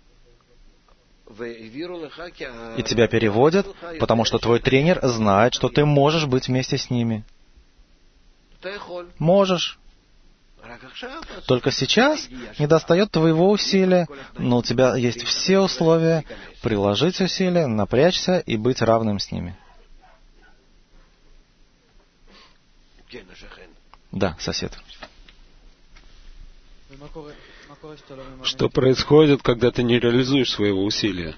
И тебя переводят, потому что твой тренер знает, что ты можешь быть вместе с ними. Можешь. Только сейчас недостает твоего усилия, но у тебя есть все условия приложить усилия, напрячься и быть равным с ними. Да, сосед. Что происходит, когда ты не реализуешь своего усилия?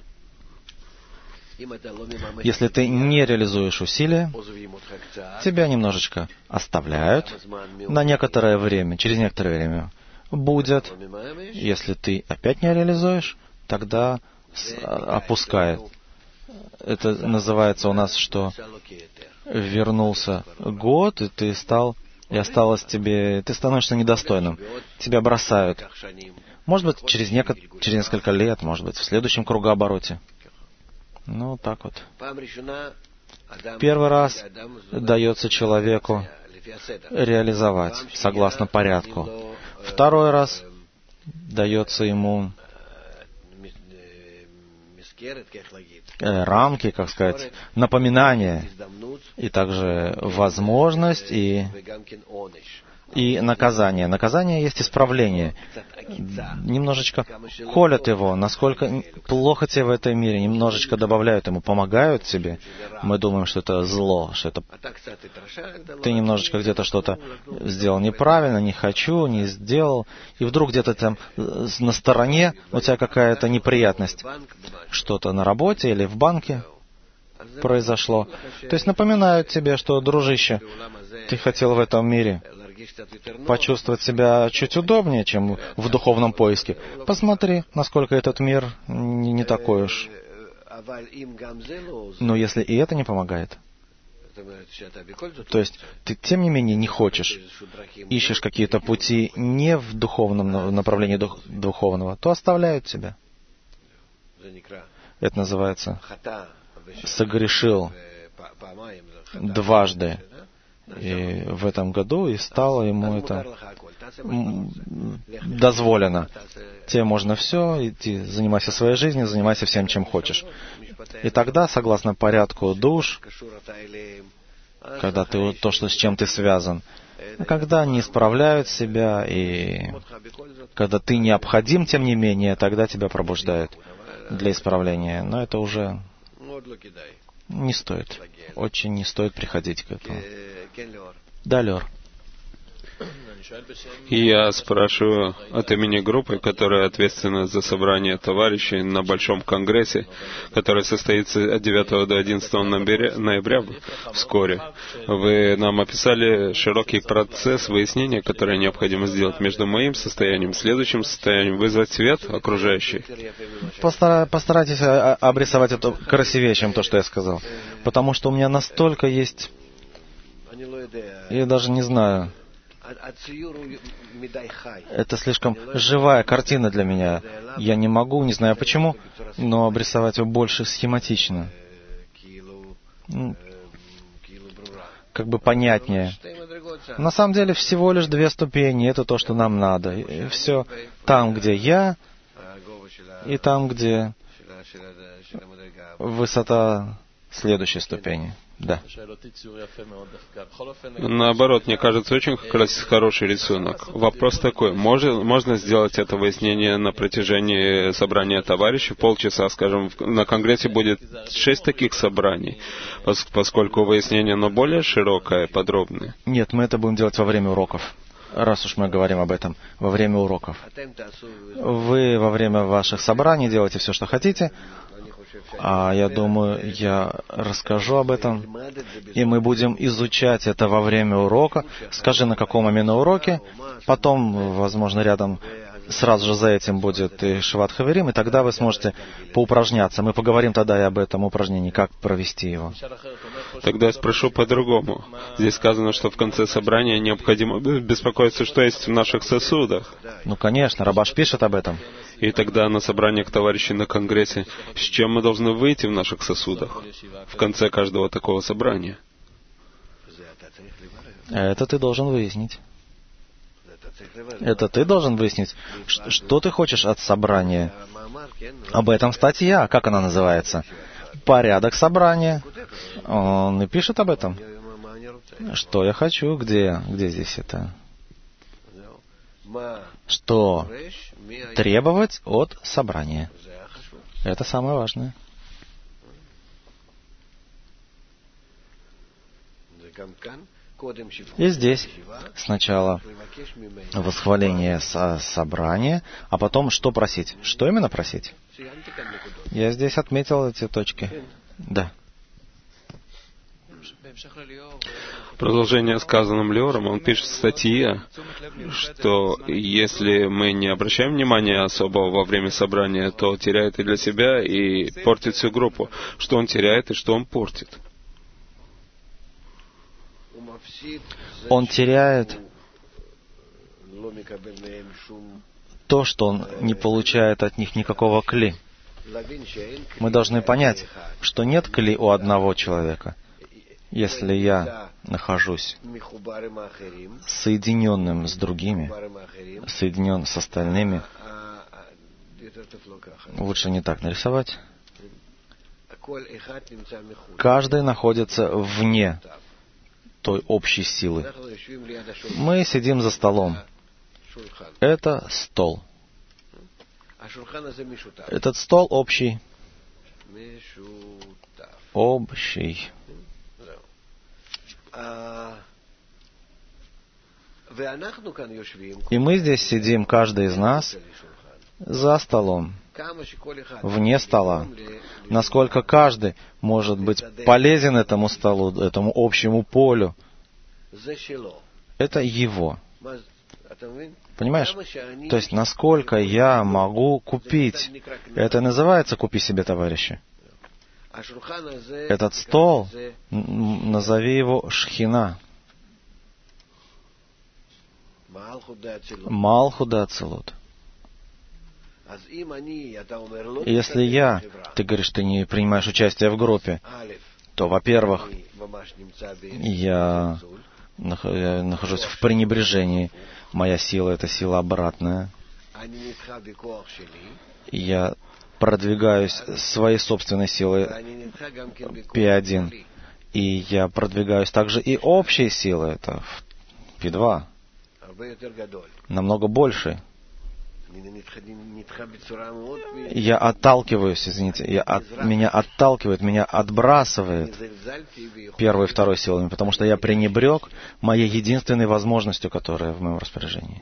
Если ты не реализуешь усилия, тебя немножечко оставляют на некоторое время, через некоторое время будят. Если ты опять не реализуешь, тогда опускает. Это называется у нас, что вернулся год, и ты стал, и осталось тебе, ты становишься недостойным. Тебя бросают. Может быть, через, неко, через несколько лет, может быть, в следующем кругообороте. Ну, так вот. Первый раз дается человеку реализовать согласно порядку. Второй раз дается ему рамки, как сказать, напоминания, и также возможность и, и наказание. Наказание есть исправление. Немножечко колят его, насколько плохо тебе в этом мире, немножечко добавляют ему, помогают тебе. Мы думаем, что это зло, что это... Ты немножечко где-то что-то сделал неправильно, не хочу, не сделал, и вдруг где-то там на стороне у тебя какая-то неприятность. Что-то на работе или в банке произошло. То есть напоминают тебе, что, дружище, ты хотел в этом мире почувствовать себя чуть удобнее, чем в духовном поиске. Посмотри, насколько этот мир не, не такой уж. Но если и это не помогает, То есть ты, тем не менее, не хочешь, ищешь какие-то пути не в духовном направлении дух, духовного, то оставляют тебя. Это называется «согрешил дважды и в этом году, и стало ему это дозволено. Тебе можно все, иди, занимайся своей жизнью, занимайся всем, чем хочешь». И тогда, согласно порядку душ, когда ты то, что, с чем ты связан, когда они исправляют себя, и когда ты необходим, тем не менее, тогда тебя пробуждают для исправления. Но это уже не стоит. Очень не стоит приходить к этому. Да, Лёр. Я спрашиваю от имени группы, которая ответственна за собрание товарищей на Большом Конгрессе, который состоится от девятого до одиннадцатого ноября вскоре. Вы нам описали широкий процесс выяснения, который необходимо сделать между моим состоянием и следующим состоянием, вызвать свет окружающий. Постара, постарайтесь обрисовать это красивее, чем то, что я сказал. Потому что у меня настолько есть... Я даже не знаю... Это слишком живая картина для меня. Я не могу, не знаю почему, но обрисовать его больше схематично. Как бы понятнее. На самом деле всего лишь две ступени. Это то, что нам надо. И все там, где я, и там, где высота следующей ступени. Да. Наоборот, мне кажется, очень хороший рисунок. Вопрос такой, можно, можно сделать это выяснение на протяжении собрания товарищей? Полчаса, скажем, на Конгрессе будет шесть таких собраний, поскольку выяснение, оно более широкое, подробное. Нет, мы это будем делать во время уроков. Раз уж мы говорим об этом, во время уроков. Вы во время ваших собраний делаете все, что хотите, а я думаю, я расскажу об этом, и мы будем изучать это во время урока. Скажи, на каком именно уроке, потом, возможно, рядом сразу же за этим будет и Шиват Хаверим, и тогда вы сможете поупражняться. Мы поговорим тогда и об этом упражнении, как провести его. Тогда я спрошу по-другому. Здесь сказано, что в конце собрания необходимо беспокоиться, что есть в наших сосудах. Ну, конечно, Рабаш пишет об этом. И тогда на собраниях товарищей на Конгрессе, с чем мы должны выйти в наших сосудах в конце каждого такого собрания? Это ты должен выяснить. Это ты должен выяснить, что ты хочешь от собрания. Об этом статья, как она называется? Порядок собрания. Он и пишет об этом. Что я хочу, где, где здесь это? Что требовать от собрания. Это самое важное. И здесь сначала восхваление со собрания, а потом что просить? Что именно просить? Я здесь отметил эти точки. Да. Продолжение сказанным Леором, он пишет в статье, что если мы не обращаем внимания особо во время собрания, то теряет и для себя, и портит всю группу. Что он теряет и что он портит? Он теряет то, что он не получает от них никакого кли. Мы должны понять, что нет кли у одного человека. Если я нахожусь соединенным с другими, соединен с остальными, лучше не так нарисовать. Каждый находится вне той общей силы. Мы сидим за столом. Это стол. Этот стол общий. Общий. И мы здесь сидим, каждый из нас, за столом, вне стола. Насколько каждый может быть полезен этому столу, этому общему полю, это его. Понимаешь? То есть, насколько я могу купить. Это называется «купи себе товарища». Этот стол, назови его Шхина. Малхут де Ацилут. Если я, ты говоришь, ты не принимаешь участие в группе, то, во-первых, я нахожусь в пренебрежении. Моя сила — это сила обратная. Я продвигаюсь своей собственной силой пи один. И я продвигаюсь также и общей силой, это пи два. Намного больше. Я отталкиваюсь, извините, я от, меня отталкивает, меня отбрасывает первой и второй силами, потому что я пренебрег моей единственной возможностью, которая в моем распоряжении.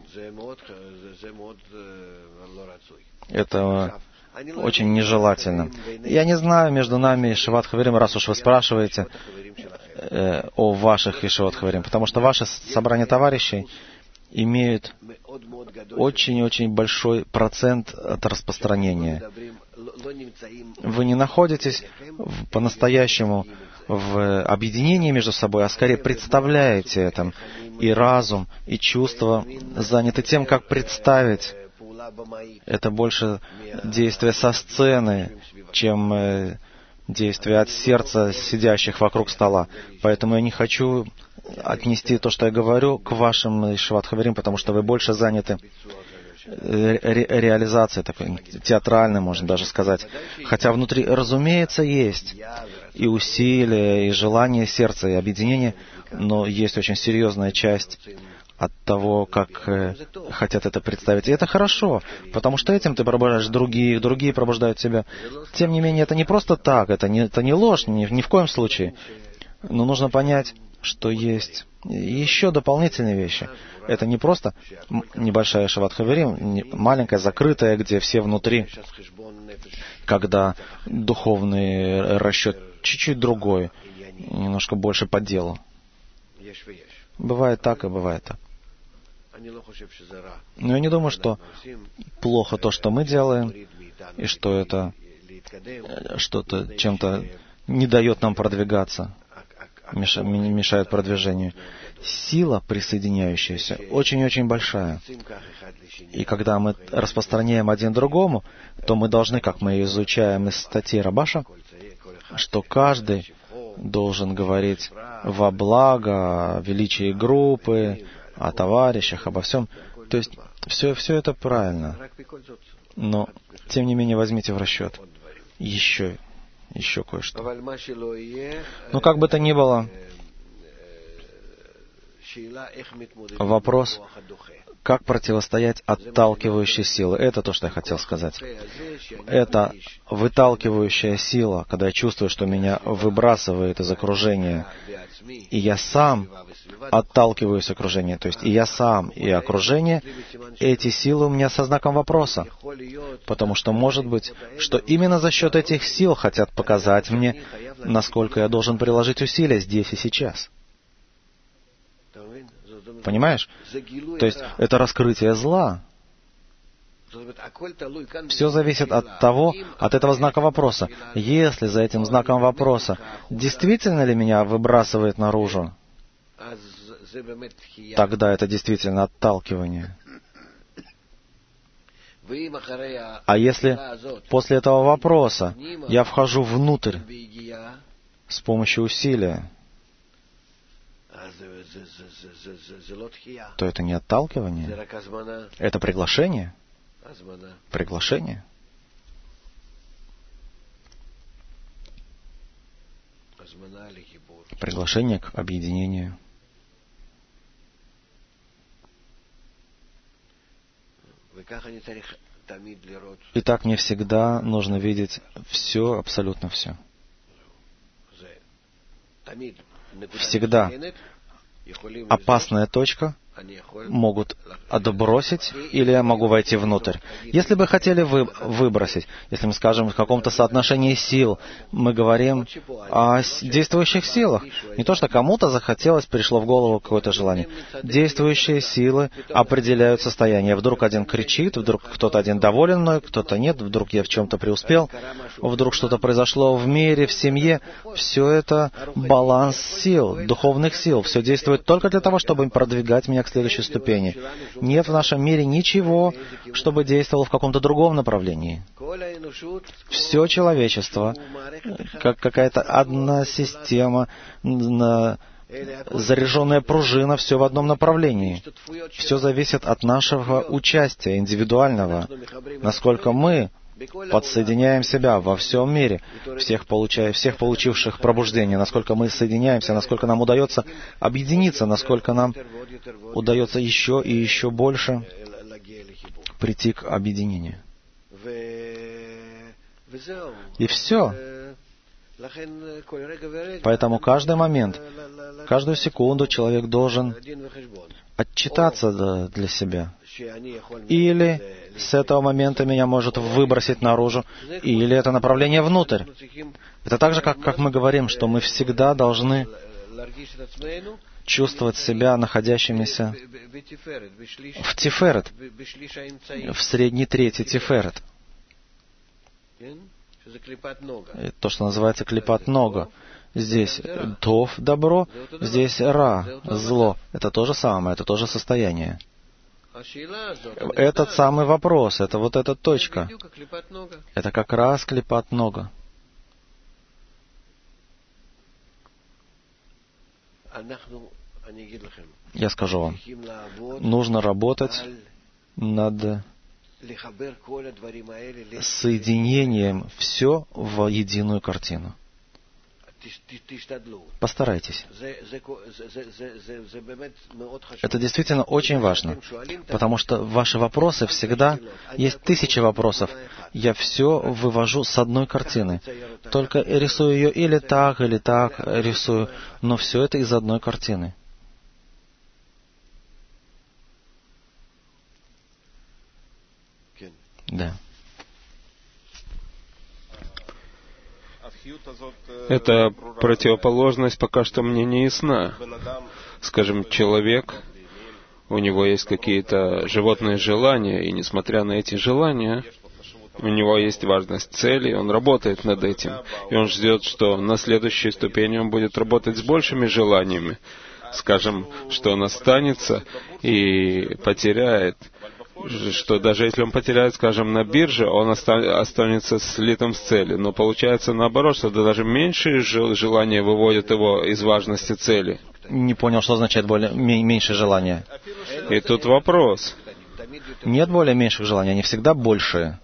Это очень нежелательно. Я не знаю между нами и Ешиват Хаверим, раз уж вы спрашиваете э, о ваших Ешиват Хаверим, потому что ваши собрания товарищей имеют очень-очень большой процент от распространения. Вы не находитесь в, по-настоящему в объединении между собой, а скорее представляете это. И разум, и чувства заняты тем, как представить. Это больше действие со сцены, чем э, действие от сердца сидящих вокруг стола. Поэтому я не хочу отнести то, что я говорю, к вашим Ешиват Хаверим, потому что вы больше заняты ре- ре- реализацией, такой театральной, можно даже сказать. Хотя внутри, разумеется, есть и усилия, и желание сердца, и объединение, но есть очень серьезная часть от того, как э, хотят это представить. И это хорошо, потому что этим ты пробуждаешь других, другие пробуждают тебя. Тем не менее, это не просто так, это не, это не ложь, ни, ни в коем случае. Но нужно понять, что есть еще дополнительные вещи. Это не просто небольшая Ешиват Хаверим, маленькая, закрытая, где все внутри, когда духовный расчет чуть-чуть другой, немножко больше по делу. Бывает так и бывает так. Но я не думаю, что плохо то, что мы делаем, и что это что-то чем-то не дает нам продвигаться, мешает продвижению. Сила, присоединяющаяся, очень-очень большая. И когда мы распространяем один другому, то мы должны, как мы изучаем из статьи Рабаша, что каждый должен говорить во благо, о величии группы, о товарищах, обо всем. То есть все, все это правильно. Но, тем не менее, возьмите в расчет еще, еще кое-что. Но как бы то ни было, вопрос, как противостоять отталкивающей силе. Это то, что я хотел сказать. Это выталкивающая сила, когда я чувствую, что меня выбрасывает из окружения, и я сам отталкиваюсь окружения. То есть и я сам, и окружение, эти силы у меня со знаком вопроса. Потому что может быть, что именно за счет этих сил хотят показать мне, насколько я должен приложить усилия здесь и сейчас. Понимаешь? То есть это раскрытие зла. Все зависит от того, от этого знака вопроса. Если за этим знаком вопроса действительно ли меня выбрасывает наружу, тогда это действительно отталкивание. А если после этого вопроса я вхожу внутрь с помощью усилия, то это не отталкивание, это приглашение. Приглашение. Приглашение к объединению. И так мне всегда нужно видеть все, абсолютно все. Всегда опасная точка, могут отбросить, или я могу войти внутрь. Если бы хотели вы, выбросить, если мы скажем в каком-то соотношении сил, мы говорим о действующих силах. Не то, что кому-то захотелось, пришло в голову какое-то желание. Действующие силы определяют состояние. Вдруг один кричит, вдруг кто-то один доволен мной, кто-то нет, вдруг я в чем-то преуспел, вдруг что-то произошло в мире, в семье. Все это баланс сил, духовных сил. Все действует только для того, чтобы продвигать меня к следующей ступени. Нет в нашем мире ничего, чтобы действовало в каком-то другом направлении. Все человечество, как какая-то одна система, заряженная пружина, все в одном направлении. Все зависит от нашего участия, индивидуального. Насколько мы подсоединяем себя во всем мире, всех, получая, всех получивших пробуждение, насколько мы соединяемся, насколько нам удается объединиться, насколько нам удается еще и еще больше прийти к объединению. И все. Поэтому каждый момент, каждую секунду человек должен отчитаться для себя. Или с этого момента меня может выбросить наружу, или это направление внутрь. Это так же, как, как мы говорим, что мы всегда должны чувствовать себя находящимися в тиферет, в средней трети тиферет. То, что называется клипат нога. Здесь тов — добро, здесь ра — зло. Это то же самое, это то же состояние. Этот самый вопрос, это вот эта точка. Это как раз клипат нога. Я скажу вам, нужно работать над соединением все в единую картину. Постарайтесь. Это действительно очень важно, потому что ваши вопросы всегда... Есть тысячи вопросов. Я все вывожу с одной картины. Только рисую ее или так, или так рисую, но все это из одной картины. Да. Эта противоположность пока что мне не ясна. Скажем, человек, у него есть какие-то животные желания, и несмотря на эти желания, у него есть важность цели, он работает над этим. И он ждет, что на следующей ступени он будет работать с большими желаниями. Скажем, что он останется и потеряет, что даже если он потеряет, скажем, на бирже, он останется слитым с целью. Но получается наоборот, что даже меньшие желания выводят его из важности цели. Не понял, что означает более, меньше желания. И тут вопрос. Нет более меньших желаний, они всегда большие.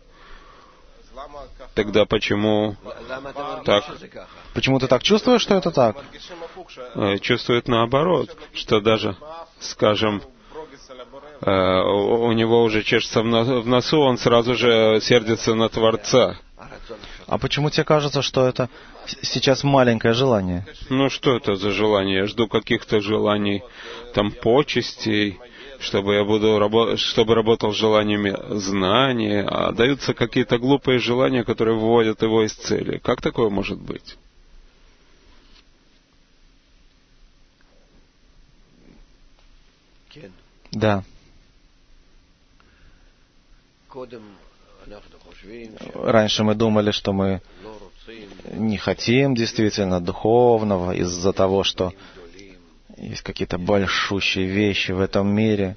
Тогда почему так? Почему ты так чувствуешь, что это так? Чувствует наоборот, что даже, скажем, у него уже чешется в носу, он сразу же сердится на Творца. А почему тебе кажется, что это сейчас маленькое желание? Ну, что это за желание? Я жду каких-то желаний, там, почестей, чтобы я буду рабо- чтобы работал с желаниями знания, а даются какие-то глупые желания, которые выводят его из цели. Как такое может быть? Да. Раньше мы думали, что мы не хотим действительно духовного из-за того, что есть какие-то большущие вещи в этом мире,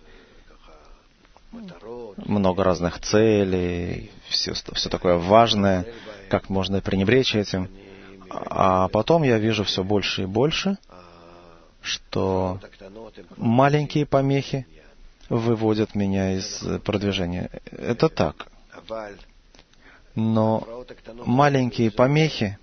много разных целей, все, все такое важное, как можно пренебречь этим. А потом я вижу все больше и больше, что маленькие помехи выводят меня из продвижения. Это так. Но маленькие помехи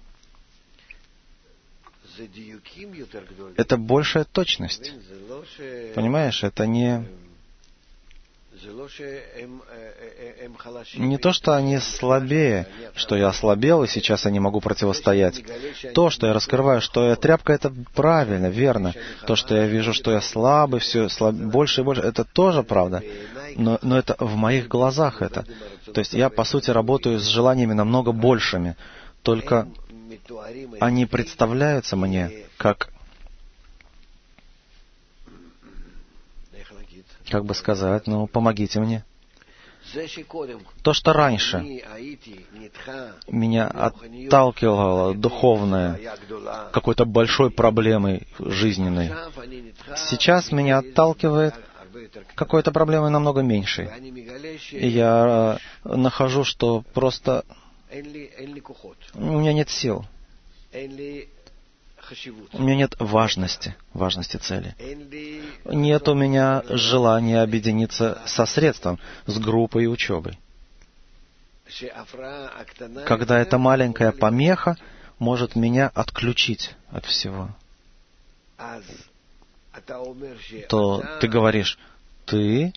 — это большая точность. Понимаешь, это не... Не то, что они слабее, что я ослабел, и сейчас я не могу противостоять. То, что я раскрываю, что я тряпка, это правильно, верно. То, что я вижу, что я слабый, все слаб... больше и больше, это тоже правда. Но, но это в моих глазах это. То есть я, по сути, работаю с желаниями намного большими. Только они представляются мне как... Как бы сказать, ну, помогите мне. То, что раньше меня отталкивало духовное, какой-то большой проблемой жизненной, сейчас меня отталкивает какой-то проблемой намного меньшей. И я нахожу, что просто у меня нет сил. У меня нет важности, важности цели. Нет у меня желания объединиться со средством, с группой и учебой. Когда эта маленькая помеха может меня отключить от всего, то ты говоришь, ты,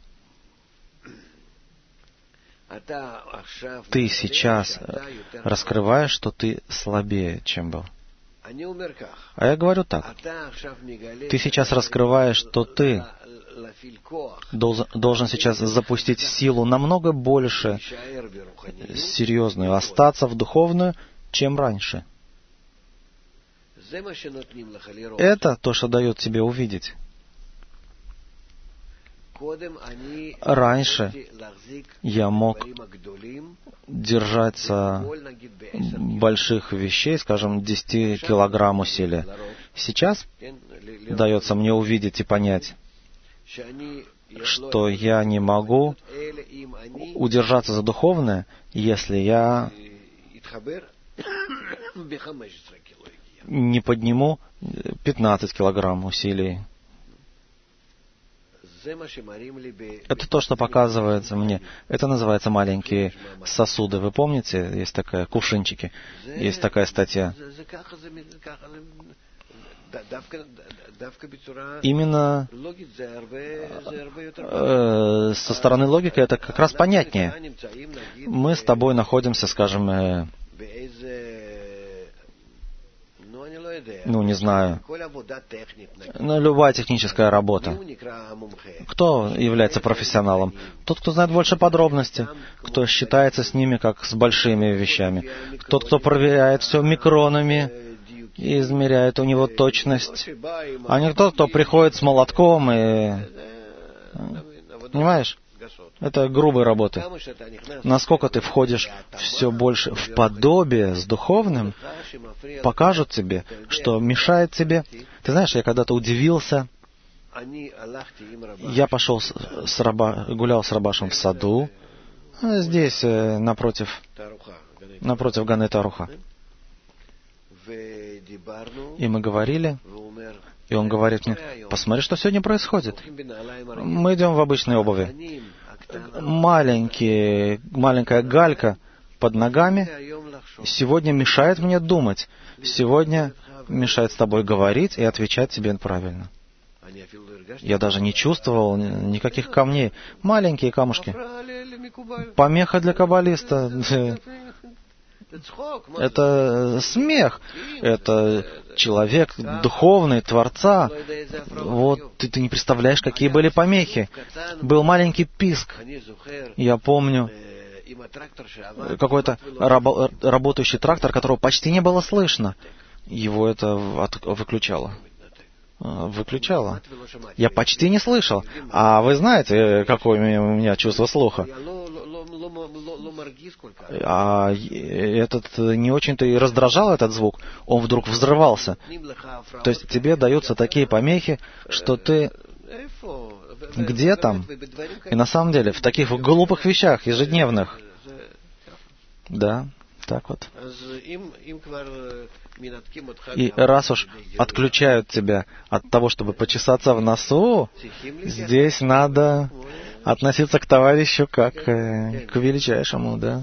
ты сейчас раскрываешь, что ты слабее, чем был. А я говорю так. Ты сейчас раскрываешь, что ты должен, должен сейчас запустить силу намного больше, серьезную, остаться в духовную, чем раньше. Это то, что дает тебе увидеть. Раньше я мог держаться больших вещей, скажем, десять килограмм усилия. Сейчас дается мне увидеть и понять, что я не могу удержаться за духовное, если я не подниму пятнадцать килограмм усилий. Это то, что показывается мне. Это называется маленькие сосуды. Вы помните? Есть такая, кувшинчики. Есть такая статья. Именно э, со стороны логики это как раз понятнее. Мы с тобой находимся, скажем, э, ну, не знаю, ну, любая техническая работа. Кто является профессионалом? Тот, кто знает больше подробностей, кто считается с ними как с большими вещами. Тот, кто проверяет все микронами и измеряет у него точность. А не тот, кто приходит с молотком и... Понимаешь? Это грубые работы. Насколько ты входишь все больше в подобие с духовным, покажут тебе, что мешает тебе. Ты знаешь, я когда-то удивился. Я пошел с, с раба, гулял с Рабашем в саду, здесь, напротив, напротив Ганет Аруха. И мы говорили, и он говорит мне, посмотри, что сегодня происходит. Мы идем в обычной обуви. Маленький, маленькая галька под ногами сегодня мешает мне думать. Сегодня мешает с тобой говорить и отвечать тебе правильно. Я даже не чувствовал никаких камней. Маленькие камушки. Помеха для каббалиста. Это смех. Это человек духовный, Творца. Вот ты, ты не представляешь, какие были помехи. Был маленький писк. Я помню какой-то рабо- работающий трактор, которого почти не было слышно. Его это от- выключало. Выключало. Я почти не слышал. А вы знаете, какое у меня чувство слуха? А этот не очень-то и раздражал этот звук. Он вдруг взрывался. То есть тебе даются такие помехи, что ты... Где там? И на самом деле в таких глупых вещах, ежедневных. Да, так вот. И раз уж отключают тебя от того, чтобы почесаться в носу, здесь надо относиться к товарищу как э, к величайшему, да.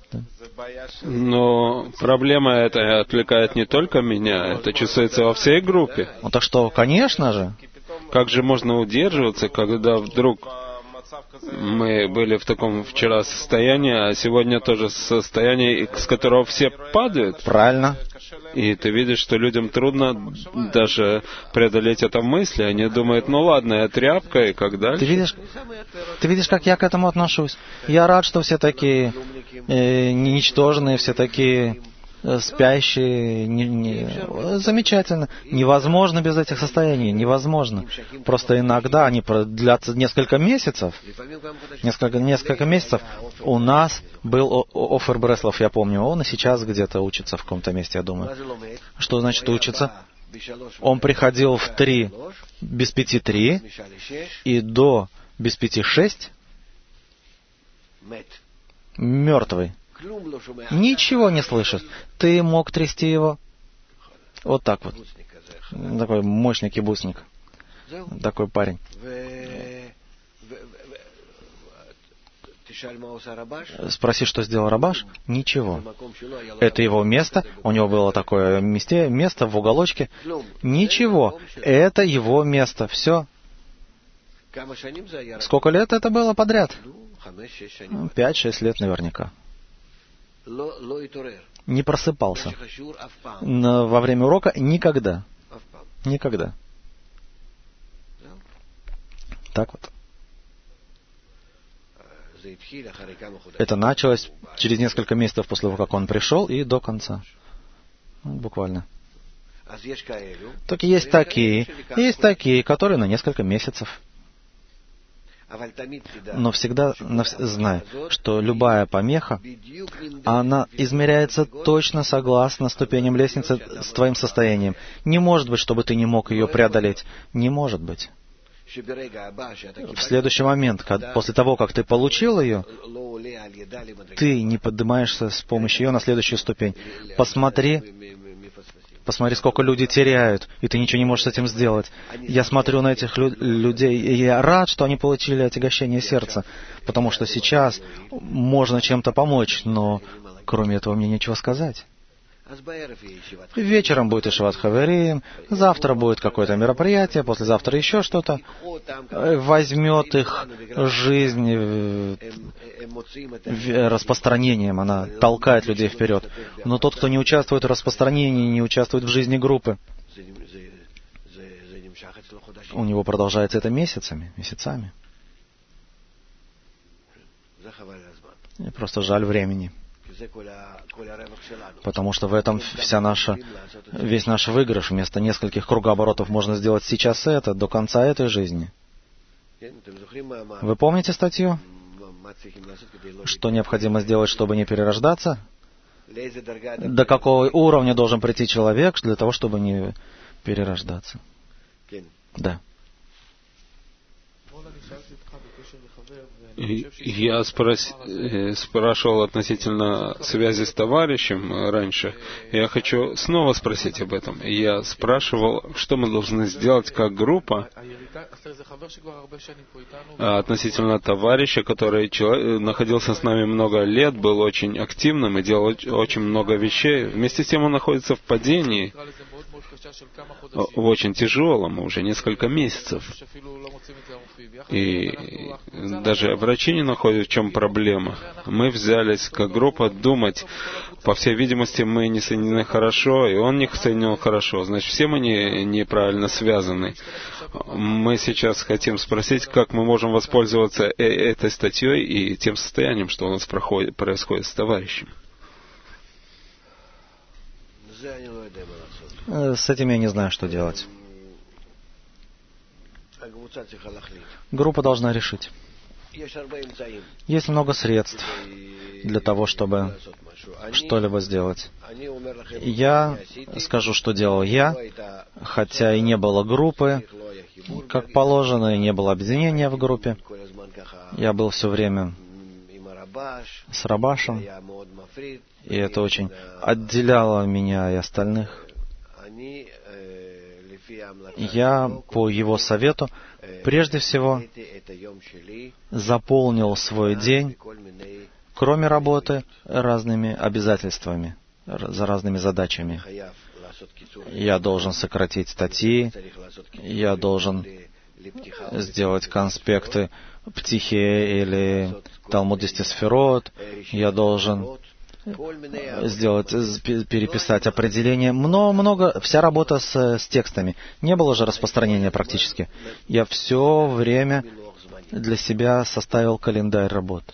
Но проблема эта отвлекает не только меня, это чувствуется во всей группе. Ну так что, конечно же. Как же можно удерживаться, когда вдруг Мы были в таком вчера состоянии, а сегодня тоже состояние, с которого все падают. Правильно. И ты видишь, что людям трудно даже преодолеть это мысли. Они думают, ну ладно, я тряпка, и как дальше? Ты видишь, ты видишь, как я к этому отношусь? Я рад, что все такие э, ничтожные, все такие э, спящие. Не, не, замечательно. Невозможно без этих состояний. Невозможно. Просто иногда они длятся несколько месяцев. Несколько, несколько месяцев. У нас был Офер Бреслов, я помню. Он и сейчас где-то учится в каком-то месте, я думаю. Что значит учится? Он приходил в три, без пяти три, и до без пяти шесть мертвый. Ничего не слышит. Ты мог трясти его вот так вот. Такой мощный кибусник. Такой парень. Спроси, что сделал Рабаш? Ничего. Это его место. У него было такое месте, место в уголочке. Ничего. Это его место. Все. Сколько лет это было подряд? Пять-шесть лет наверняка. Не просыпался. Во время урока никогда. Никогда. Так вот. Это началось через несколько месяцев после того, как он пришел, и до конца. Буквально. Так есть такие, есть такие, которые на несколько месяцев. Но всегда знай, что любая помеха, она измеряется точно согласно ступеням лестницы с твоим состоянием. Не может быть, чтобы ты не мог ее преодолеть. Не может быть. В следующий момент, после того, как ты получил ее, ты не поднимаешься с помощью ее на следующую ступень. Посмотри, посмотри, сколько люди теряют, и ты ничего не можешь с этим сделать. Я смотрю на этих лю- людей, и я рад, что они получили отягощение сердца, потому что сейчас можно чем-то помочь, но кроме этого мне нечего сказать. Вечером будет Ишиват Хаверим, завтра будет какое-то мероприятие, послезавтра еще что-то. Возьмет их жизнь распространением, она толкает людей вперед. Но тот, кто не участвует в распространении, не участвует в жизни группы, у него продолжается это месяцами, месяцами. И просто жаль времени. Потому что в этом вся наша, весь наш выигрыш. Вместо нескольких кругооборотов можно сделать сейчас это, до конца этой жизни. Вы помните статью? Что необходимо сделать, чтобы не перерождаться? До какого уровня должен прийти человек для того, чтобы не перерождаться? Да. Я спрос... спрашивал относительно связи с товарищем раньше. Я хочу снова спросить об этом. Я спрашивал, что мы должны сделать как группа относительно товарища, который находился с нами много лет, был очень активным и делал очень много вещей. Вместе с тем он находится в падении, в очень тяжелом, уже несколько месяцев. И даже врачи не находят, в чем проблема. Мы взялись как группа думать. По всей видимости, мы не соединены хорошо, и он не соединен хорошо. Значит, все мы не, неправильно связаны. Мы сейчас хотим спросить, как мы можем воспользоваться этой статьей и тем состоянием, что у нас проходит, происходит с товарищем. С этим я не знаю, что делать. Группа должна решить. Есть много средств для того, чтобы что-либо сделать. Я скажу, что делал я, хотя и не было группы, как положено, и не было объединения в группе. Я был все время с Рабашем, и это очень отделяло меня и остальных. Я, по его совету, прежде всего заполнил свой день, кроме работы, разными обязательствами, за разными задачами. Я должен сократить статьи, я должен сделать конспекты Птихе или Талмуд десяти сферот, я должен сделать, переписать определение. Много, много, вся работа с, с текстами. Не было же распространения практически. Я все время для себя составил календарь работ.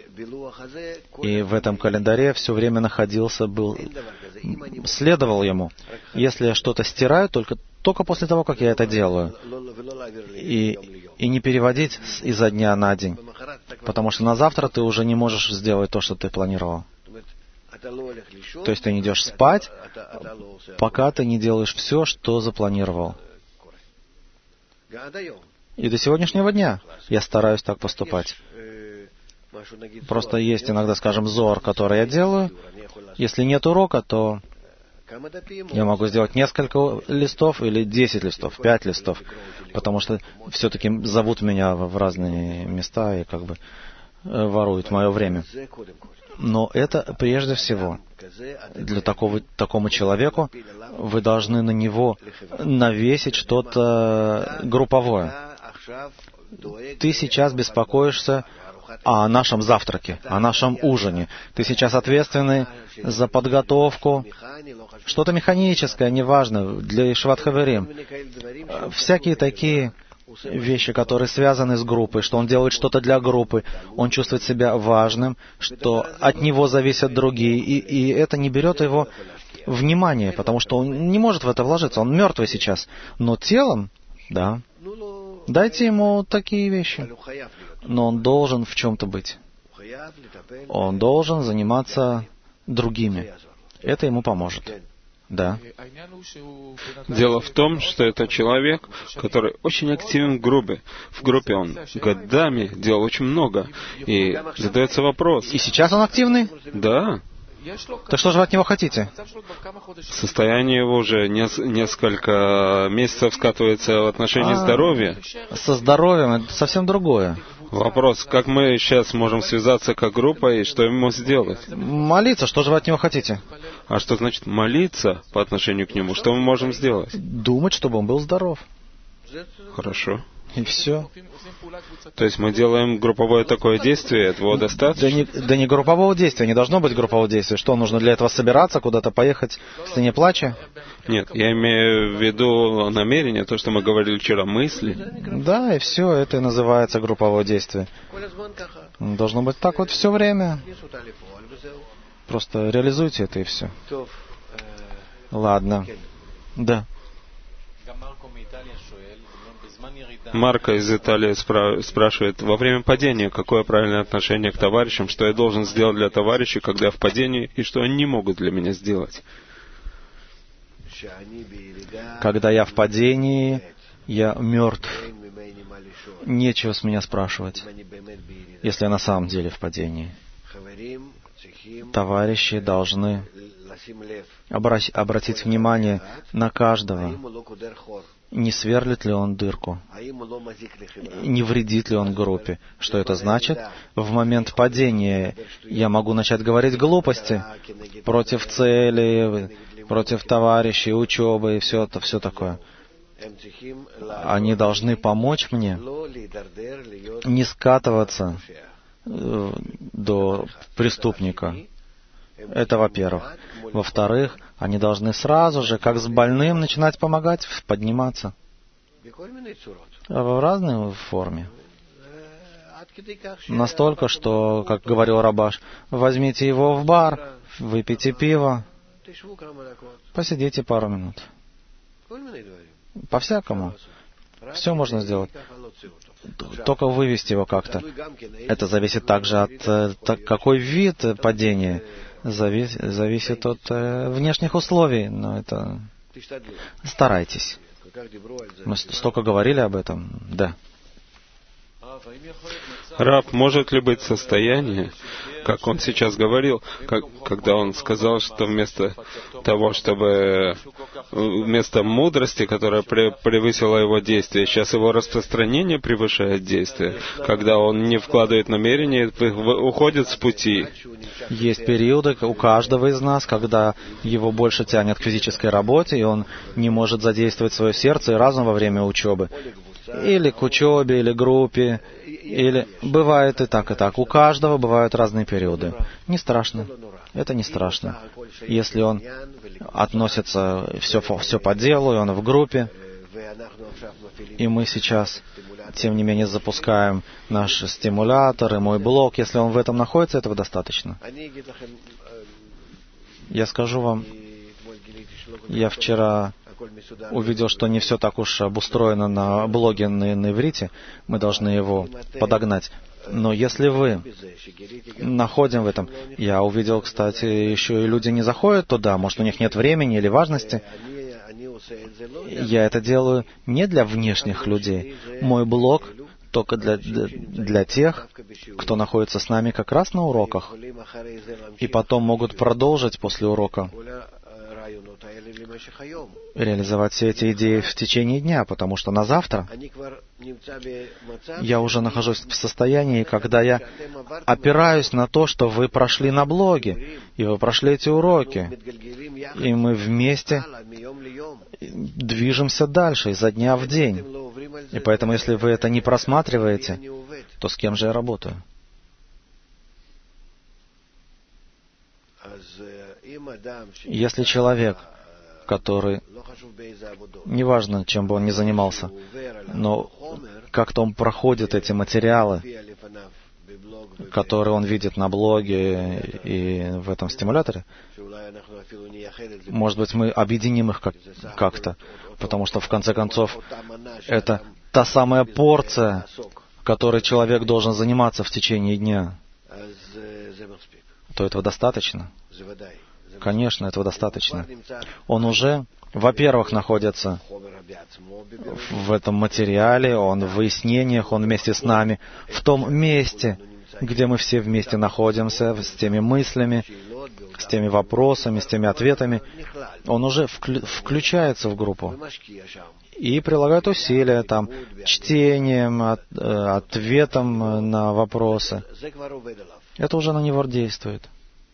И в этом календаре все время находился, был, следовал ему. Если я что-то стираю, только, только после того, как я это делаю. И, и не переводить изо дня на день. Потому что на завтра ты уже не можешь сделать то, что ты планировал. То есть ты не идешь спать, пока ты не делаешь все, что запланировал. И до сегодняшнего дня я стараюсь так поступать. Просто есть иногда, скажем, зор, который я делаю. Если нет урока, то я могу сделать несколько листов или десять листов, пять листов, потому что все-таки зовут меня в разные места и как бы воруют мое время. Но это прежде всего для такого, такому человеку вы должны на него навесить что-то групповое. Ты сейчас беспокоишься о нашем завтраке, о нашем ужине. Ты сейчас ответственный за подготовку. Что-то механическое, неважно, для Ишват Хаверим. Всякие такие вещи, которые связаны с группой, что он делает что-то для группы, он чувствует себя важным, что от него зависят другие, и, и это не берет его внимание, потому что он не может в это вложиться, он мертвый сейчас. Но телом, да, дайте ему такие вещи. Но он должен в чем-то быть. Он должен заниматься другими. Это ему поможет. Да. Дело в том, что это человек, который очень активен в группе. В группе он годами делал очень много. И задается вопрос. И сейчас он активный? Да. Так что же вы от него хотите? Состояние его уже несколько месяцев скатывается в отношении а, здоровья. Со здоровьем это совсем другое. Вопрос, как мы сейчас можем связаться как группа и что ему сделать? Молиться, что же вы от него хотите? А что значит молиться по отношению к нему? Что мы можем сделать? Думать, чтобы он был здоров. Хорошо. И все. То есть мы делаем групповое такое действие, этого достаточно? Да не, да не группового действия, не должно быть группового действия. Что, нужно для этого собираться, куда-то поехать в стране плача? Нет, я имею в виду намерение, то, что мы говорили вчера, мысли. Да, и все, это и называется групповое действие. Должно быть так вот все время. Просто реализуйте это и все. Ладно. Да. Марко из Италии спра- спрашивает, во время падения, какое правильное отношение к товарищам, что я должен сделать для товарищей, когда я в падении, и что они не могут для меня сделать? Когда я в падении, я мертв. Нечего с меня спрашивать, если я на самом деле в падении. Товарищи должны обра- обратить внимание на каждого. Не сверлит ли он дырку? Не вредит ли он группе? Что это значит? В момент падения я могу начать говорить глупости против цели, против товарищей, учебы и все это, все такое. Они должны помочь мне не скатываться до преступника. Это во-первых. Во-вторых, они должны сразу же, как с больным, начинать помогать, подниматься. В разной форме. Настолько, что, как говорил Рабаш, возьмите его в бар, выпейте пиво, посидите пару минут. По-всякому. Все можно сделать. Только вывести его как-то. Это зависит также от так, какой вид падения. Завис, зависит от э, внешних условий, но это... Старайтесь. Мы столько говорили об этом. Да. Раб, может ли быть состояние, как он сейчас говорил, как, когда он сказал, что вместо того, чтобы вместо мудрости, которая превысила его действие, сейчас его распространение превышает действие, когда он не вкладывает намерения, уходит с пути. Есть периоды у каждого из нас, когда его больше тянет к физической работе, и он не может задействовать свое сердце и разум во время учебы. или к учебе, или группе, или бывает и так, и так. У каждого бывают разные периоды. Не страшно. Это не страшно. Если он относится все, все по делу, и он в группе, и мы сейчас, тем не менее, запускаем наш стимулятор и мой блок, если он в этом находится, этого достаточно. Я скажу вам, я вчера увидел, что не все так уж обустроено на блоге на, на иврите, мы должны его подогнать. Но если вы находим в этом, я увидел, кстати, еще и люди не заходят туда, может, у них нет времени или важности. Я это делаю не для внешних людей. Мой блог только для, для, для тех, кто находится с нами как раз на уроках, и потом могут продолжить после урока реализовать все эти идеи в течение дня, потому что на завтра я уже нахожусь в состоянии, когда я опираюсь на то, что вы прошли на блоге, и вы прошли эти уроки, и мы вместе движемся дальше, изо дня в день. И поэтому, если вы это не просматриваете, то с кем же я работаю? Если человек, который, неважно, чем бы он ни занимался, но как-то он проходит эти материалы, которые он видит на блоге и в этом стимуляторе, может быть, мы объединим их как- как-то, потому что, в конце концов, это та самая порция, которой человек должен заниматься в течение дня, то этого достаточно. Конечно, этого достаточно. Он уже, во-первых, находится в этом материале, он в выяснениях, он вместе с нами, в том месте, где мы все вместе находимся, с теми мыслями, с теми вопросами, с теми ответами. Он уже вклю- включается в группу и прилагает усилия там, чтением, от, э, ответом на вопросы. Это уже на него действует.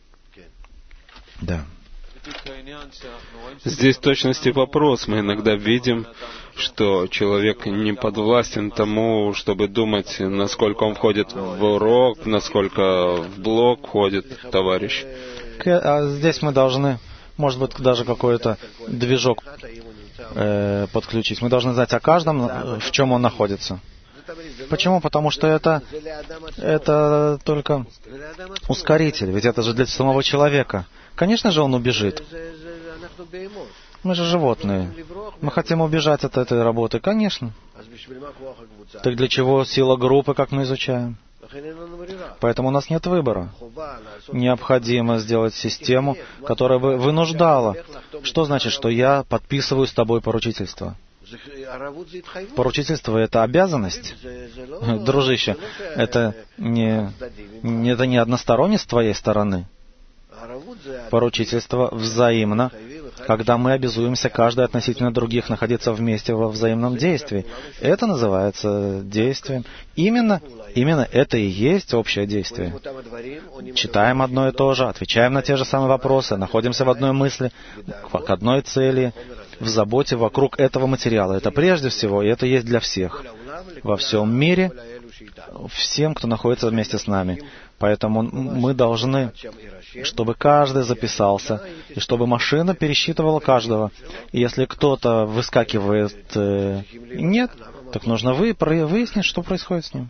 Да. Здесь в точности вопрос. Мы иногда видим, что человек не подвластен тому, чтобы думать, насколько он входит в урок, насколько в блок входит товарищ. А здесь мы должны, может быть, даже какой-то движок э, подключить. Мы должны знать о каждом, в чем он находится. Почему? Потому что это, это только ускоритель, ведь это же для самого человека. Конечно же, он убежит. Мы же животные. Мы хотим убежать от этой работы. Конечно. Так для чего сила группы, как мы изучаем? Поэтому у нас нет выбора. Необходимо сделать систему, которая бы вынуждала. Что значит, что я подписываю с тобой поручительство? Поручительство — это обязанность. Дружище, это не, это не односторонне с твоей стороны. Поручительство взаимно, когда мы обязуемся каждый относительно других находиться вместе во взаимном действии. Это называется действием. Именно, именно это и есть общее действие. Читаем одно и то же, отвечаем на те же самые вопросы, находимся в одной мысли, к одной цели, в заботе вокруг этого материала. Это прежде всего, и это есть для всех. Во всем мире, всем, кто находится вместе с нами. Поэтому мы должны, чтобы каждый записался, и чтобы машина пересчитывала каждого. И если кто-то выскакивает э, нет, так нужно вы, выяснить, что происходит с ним.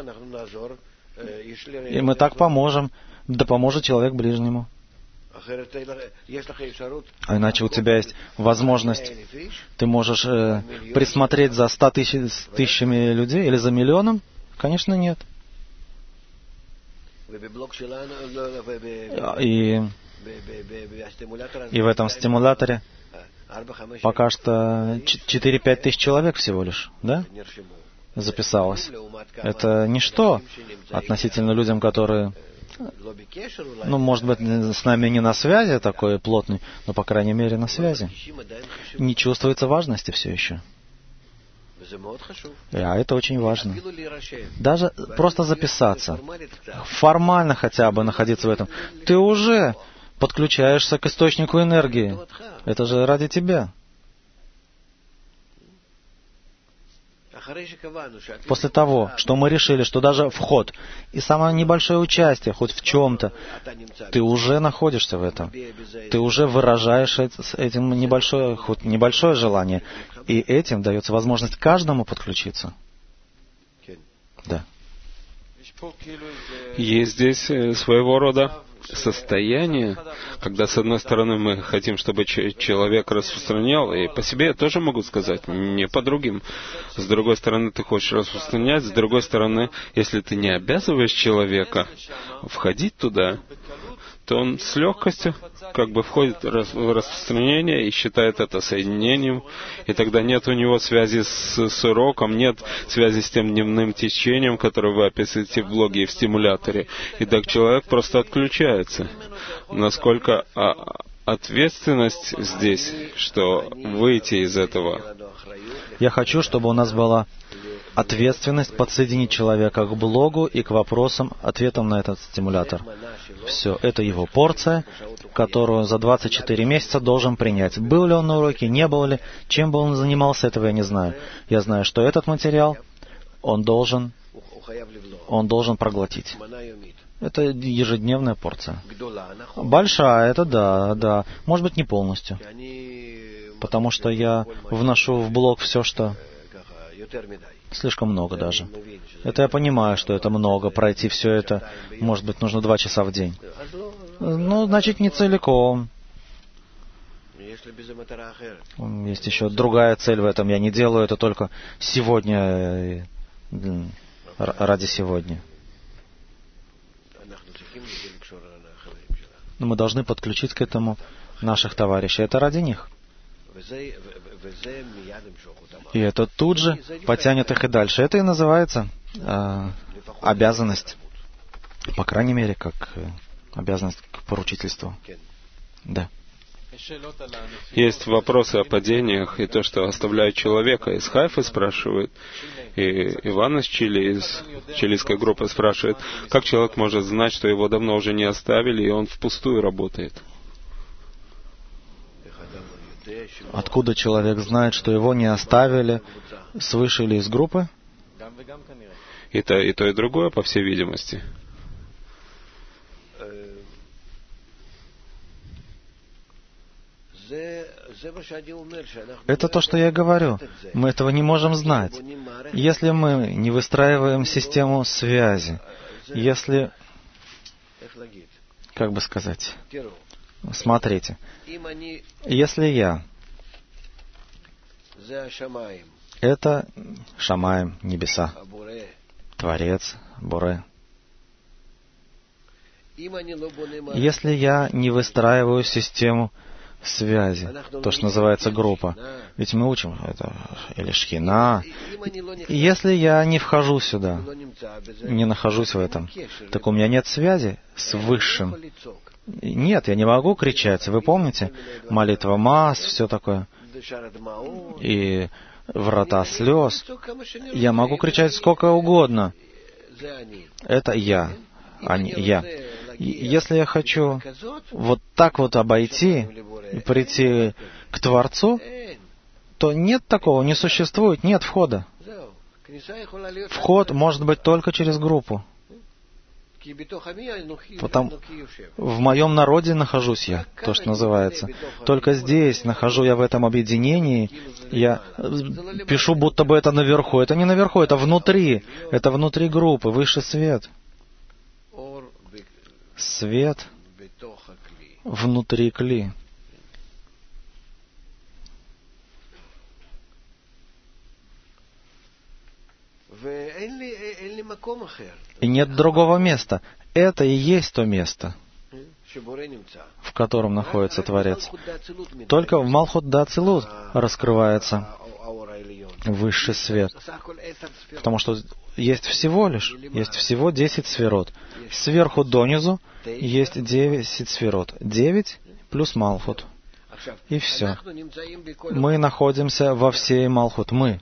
И мы так поможем, да поможет человек ближнему. А иначе у тебя есть возможность, ты можешь э, присмотреть за ста тысяч, тысячами людей или за миллионом? Конечно, нет. И, и в этом стимуляторе пока что четыре-пять тысяч человек всего лишь, да, записалось. Это ничто относительно людям, которые, ну, может быть, с нами не на связи такой плотный, но, по крайней мере, на связи. Не чувствуется важности все еще. А это очень важно. Даже просто записаться, формально хотя бы находиться в этом. Ты уже подключаешься к источнику энергии. Это же ради тебя. После того, что мы решили, что даже вход и самое небольшое участие, хоть в чем-то, ты уже находишься в этом. Ты уже выражаешь этим небольшое, хоть небольшое желание. И этим дается возможность каждому подключиться. Да. Есть здесь своего рода состояние, когда, с одной стороны, мы хотим, чтобы человек распространял, и по себе я тоже могу сказать, не по другим. С другой стороны, ты хочешь распространять, с другой стороны, если ты не обязываешь человека входить туда, то он с легкостью как бы входит в распространение и считает это соединением, и тогда нет у него связи с, с уроком, нет связи с тем дневным течением, которое вы описываете в блоге и в стимуляторе. И так человек просто отключается. Насколько а, ответственность здесь, что выйти из этого? Я хочу, чтобы у нас была ответственность подсоединить человека к блогу и к вопросам, ответам на этот стимулятор. Все, это его порция, которую за двадцать четыре месяца должен принять. Был ли он на уроке, не был ли, чем бы он занимался, этого я не знаю. Я знаю, что этот материал он должен, он должен проглотить. Это ежедневная порция. Большая, это да, да. Может быть, не полностью. Потому что я вношу в блог все, что... Слишком много даже. Это я понимаю, что это много. Пройти все это, может быть, нужно два часа в день. Ну, значит, не целиком. Есть еще другая цель в этом. Я не делаю это только сегодня, ради сегодня. Но мы должны подключить к этому наших товарищей. Это ради них. И это тут же потянет их и дальше. Это и называется э, обязанность. По крайней мере, как э, обязанность к поручительству. Да. Есть вопросы о падениях и то, что оставляют человека. Из Хайфы спрашивают, и Иван из Чили, из чилийской группы спрашивает, как человек может знать, что его давно уже не оставили, и он впустую работает? Откуда человек знает, что его не оставили свыше или из группы? И то, и то, и другое, по всей видимости. Это то, что я говорю. Мы этого не можем знать. Если мы не выстраиваем систему связи, если... Как бы сказать... Смотрите, если я, это Шамаем, небеса, Творец, Боре. Если я не выстраиваю систему связи, то, что называется группа, ведь мы учим это, или Шхина, если я не вхожу сюда, не нахожусь в этом, так у меня нет связи с Высшим. Нет, я не могу кричать. Вы помните? Молитва масс, все такое. И врата слез. Я могу кричать сколько угодно. Это я, а не я. Если я хочу вот так вот обойти и прийти к Творцу, то нет такого, не существует, нет входа. Вход может быть только через группу. Потому в моем народе нахожусь я, то, что называется. Только здесь нахожу я в этом объединении. Я пишу, будто бы это наверху. Это не наверху, это внутри. Это внутри группы, высший свет. Свет внутри кли. И нет другого места. Это и есть то место, в котором находится Творец. Только в Малхут да Ацилут раскрывается высший свет. Потому что есть всего лишь, есть всего десять сферот. Сверху донизу есть десять сферот. Девять плюс Малхут. И все. Мы находимся во всей Малхут. Мы.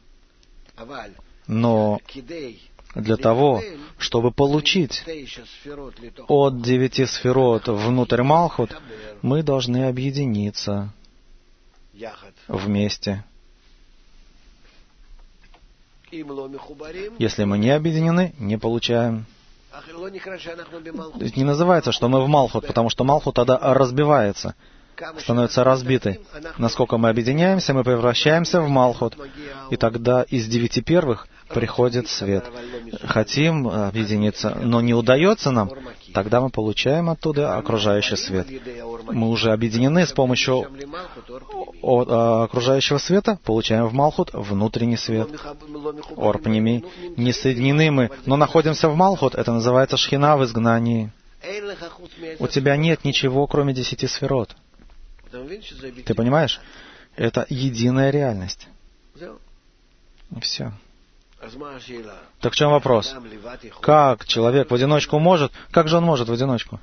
Но для того, чтобы получить от девяти сферот внутрь Малхут, мы должны объединиться вместе. Если мы не объединены, не получаем. То есть не называется, что мы в Малхут, потому что Малхут тогда разбивается, становится разбитой. Насколько мы объединяемся, мы превращаемся в Малхут. И тогда из девяти первых приходит свет. Хотим объединиться, но не удается нам, тогда мы получаем оттуда окружающий свет. Мы уже объединены с помощью окружающего света, получаем в Малхут внутренний свет. Орпними. Не соединены мы, но находимся в Малхут, это называется шхина в изгнании. У тебя нет ничего, кроме десяти сферот. Ты понимаешь? Это единая реальность. И все. Так в чем вопрос? Как человек в одиночку может? Как же он может в одиночку?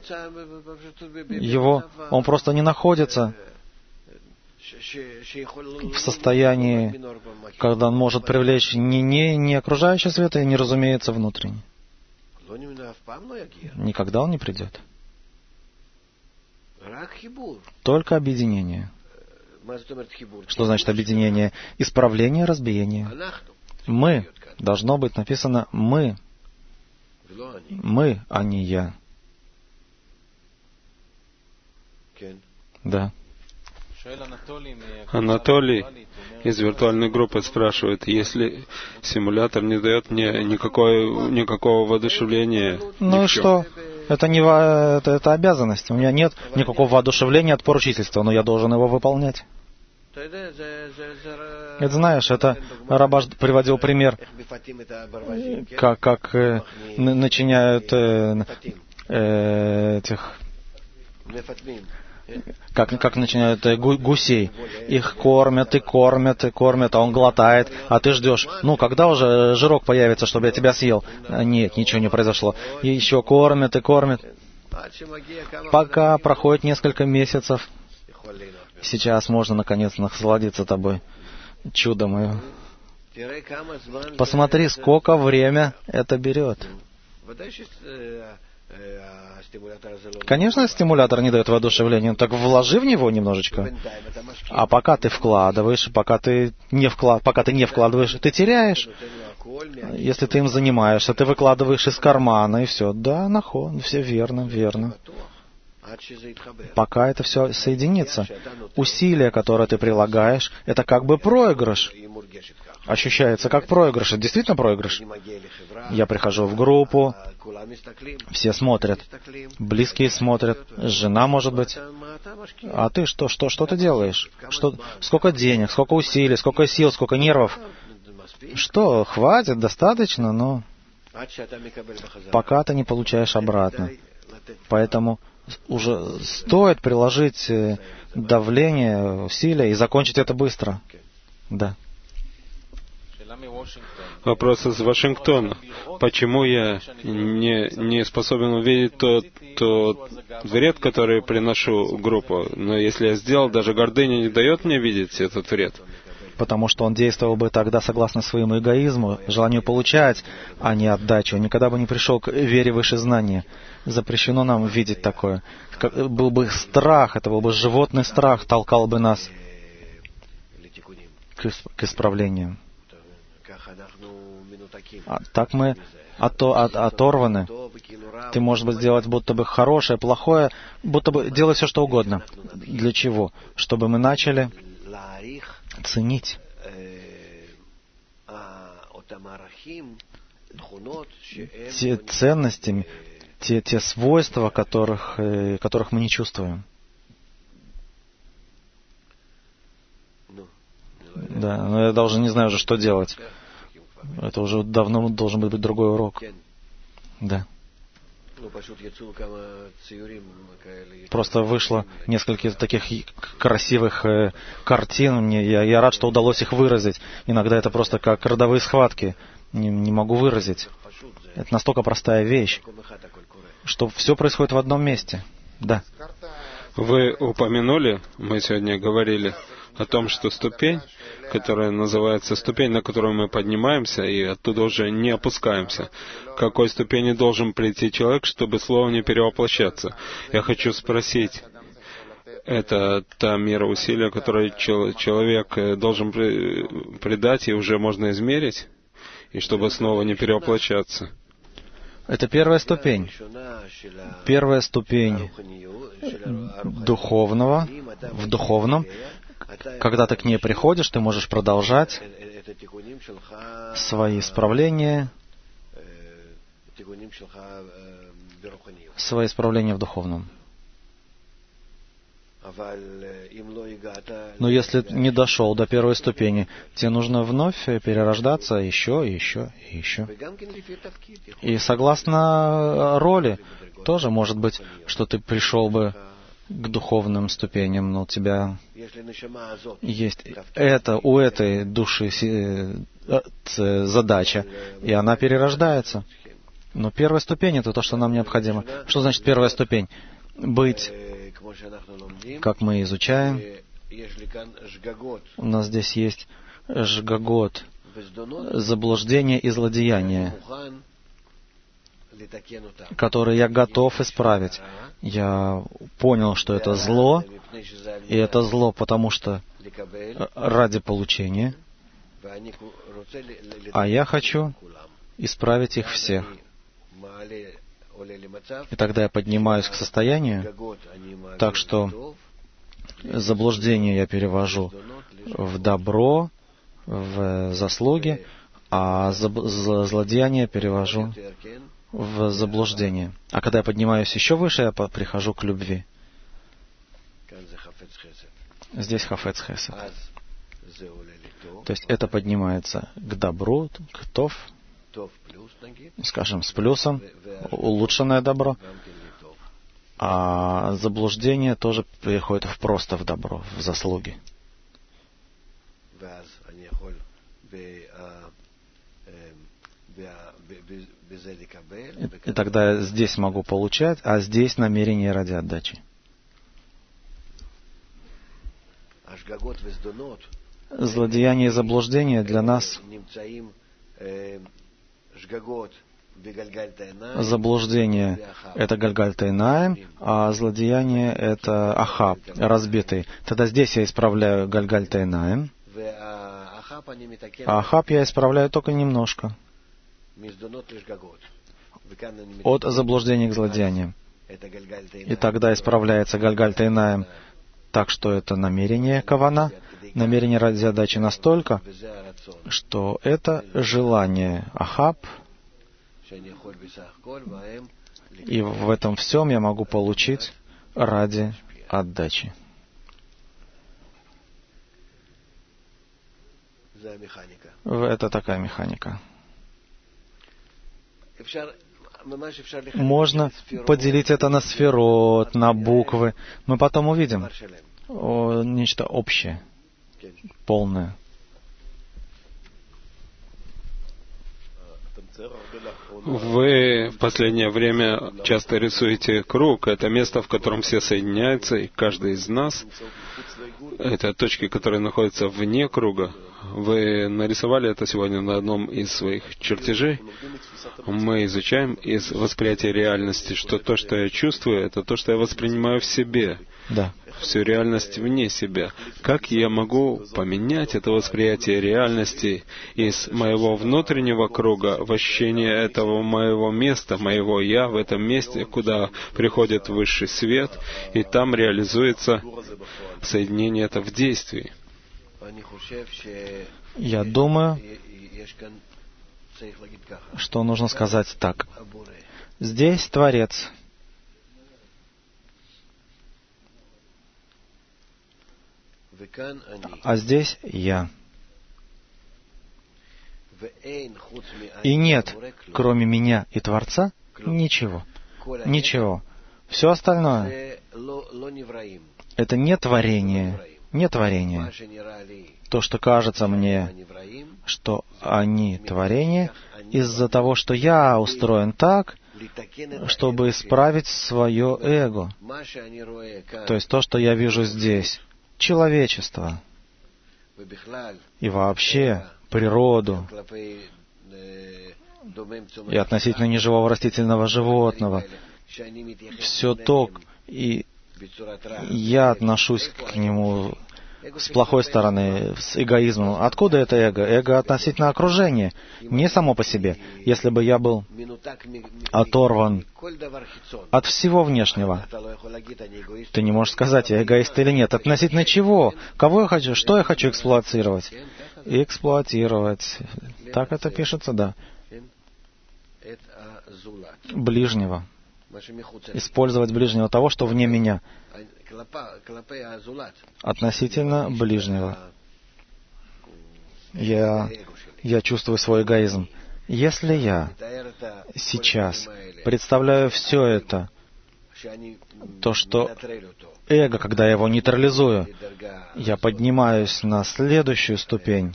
Его, он просто не находится в состоянии, когда он может привлечь не, не, не окружающий свет, и не, разумеется, внутренний. Никогда он не придет. Только объединение. Что значит объединение? Исправление разбиения. Мы. Должно быть написано «мы». Мы, а не я. Да. Анатолий из виртуальной группы спрашивает, если симулятор не дает мне никакого, никакого воодушевления. Ну и что? Это не во... это, это обязанность. У меня нет никакого воодушевления от поручительства, но я должен его выполнять. Это знаешь, это Рабаш приводил пример, как, как э, начиняют э, э, этих, как, как начиняют э, гусей. Их кормят и кормят и кормят, а он глотает, а ты ждешь. Ну, когда уже жирок появится, чтобы я тебя съел? Нет, ничего не произошло. И еще кормят и кормят. Пока проходит несколько месяцев. Сейчас можно, наконец, насладиться тобой. Чудо мое. Посмотри, сколько время это берет. Конечно, стимулятор не дает воодушевления. Так вложи в него немножечко. А пока ты вкладываешь, пока ты не, вклад... пока ты не вкладываешь, ты теряешь. Если ты им занимаешься, ты выкладываешь из кармана, и все. Да, наход, все верно, верно. Пока это все соединится. Усилия, которые ты прилагаешь, это как бы проигрыш. Ощущается как проигрыш. Это действительно проигрыш. Я прихожу в группу, все смотрят, близкие смотрят, жена, может быть. А ты что, что, что ты делаешь? Что, сколько денег, сколько усилий, сколько сил, сколько нервов? Что, хватит, достаточно, но пока ты не получаешь обратно. Поэтому уже стоит приложить давление, усилия и закончить это быстро. Да. Вопрос из Вашингтона. Почему я не, не способен увидеть тот, тот вред, который приношу в группу? Но если я сделал, даже гордыня не дает мне видеть этот вред. Потому что он действовал бы тогда согласно своему эгоизму, желанию получать, а не отдачу. Он никогда бы не пришел к вере выше знания. Запрещено нам видеть такое. Был бы страх, это был бы животный страх, толкал бы нас к исправлению. А так мы ото, от, оторваны. Ты, может быть, сделать будто бы хорошее, плохое, будто бы делай все, что угодно. Для чего? Чтобы мы начали ценить те ценности, те, те свойства, которых, которых мы не чувствуем. Да, но я даже не знаю уже, что делать. Это уже давно должен быть другой урок. Да. Просто вышло несколько таких красивых э, картин. Мне, я, я рад, что удалось их выразить. Иногда это просто как родовые схватки. Не, не могу выразить. Это настолько простая вещь, что все происходит в одном месте. Да. Вы упомянули, мы сегодня говорили о том, что ступень, которая называется ступень, на которую мы поднимаемся, и оттуда уже не опускаемся. К какой ступени должен прийти человек, чтобы слово не перевоплощаться? Я хочу спросить, это та мера усилия, которую человек должен придать, и уже можно измерить? и чтобы снова не перевоплощаться. Это первая ступень. Первая ступень духовного, в духовном. Когда ты к ней приходишь, ты можешь продолжать свои исправления, свои исправления в духовном. Но если не дошел до первой ступени, тебе нужно вновь перерождаться еще, и еще, и еще. И согласно роли, тоже может быть, что ты пришел бы к духовным ступеням, но у тебя есть это, у этой души задача, и она перерождается. Но первая ступень — это то, что нам необходимо. Что значит первая ступень? Быть, как мы изучаем, у нас здесь есть жгагот, заблуждение и злодеяние, которые я готов исправить. Я понял, что это зло, и это зло, потому что ради получения, а я хочу исправить их всех. И тогда я поднимаюсь к состоянию, так что заблуждение я перевожу в добро, в заслуги, а злодеяние перевожу в заблуждение. А когда я поднимаюсь еще выше, я прихожу к любви. Здесь хафец хесед. То есть это поднимается к добру, к тов, скажем, с плюсом, улучшенное добро, а заблуждение тоже переходит в просто в добро, в заслуги. И тогда я здесь могу получать, а здесь намерение ради отдачи. Злодеяние и заблуждение для нас. Заблуждение — это Гальгаль-Тайнаим, а злодеяние — это Ахаб, разбитый. Тогда здесь я исправляю Гальгаль-Тайнаим, а Ахаб я исправляю только немножко. От заблуждения к злодеянию. И тогда исправляется Гальгаль-Тайнаим так, что это намерение кавана, намерение ради отдачи настолько, что это желание Ахаб, и в этом всем я могу получить ради отдачи. Это такая механика. Можно поделить это на сферот, на буквы. Мы потом увидим о, нечто общее, полное. Вы в последнее время часто рисуете круг. Это место, в котором все соединяются, и каждый из нас — это точки, которые находятся вне круга. Вы нарисовали это сегодня на одном из своих чертежей. Мы изучаем из восприятия реальности, что то, что я чувствую, это то, что я воспринимаю в себе. Да. Всю реальность вне себя. Как я могу поменять это восприятие реальности из моего внутреннего круга в ощущение этого моего места, моего «я» в этом месте, куда приходит высший свет, и там реализуется соединение это в действии? Я думаю, что нужно сказать так. Здесь Творец. А здесь я. И нет, кроме меня и Творца, ничего. Ничего. Все остальное — это не творение. Не творение. То, что кажется мне, что они творение, из-за того, что я устроен так, чтобы исправить свое эго. То есть то, что я вижу здесь. Человечество и вообще природу и относительно неживого растительного животного. Все то, и я отношусь к нему с плохой стороны, с эгоизмом. Откуда это эго? Эго относительно окружения, не само по себе. Если бы я был оторван от всего внешнего, ты не можешь сказать, я эгоист или нет. Относительно чего? Кого я хочу? Что я хочу эксплуатировать? Эксплуатировать. Так это пишется, да. Ближнего. Использовать ближнего, того, что вне меня. Относительно ближнего. Я, я чувствую свой эгоизм. Если я сейчас представляю все это, то, что эго, когда я его нейтрализую, я поднимаюсь на следующую ступень,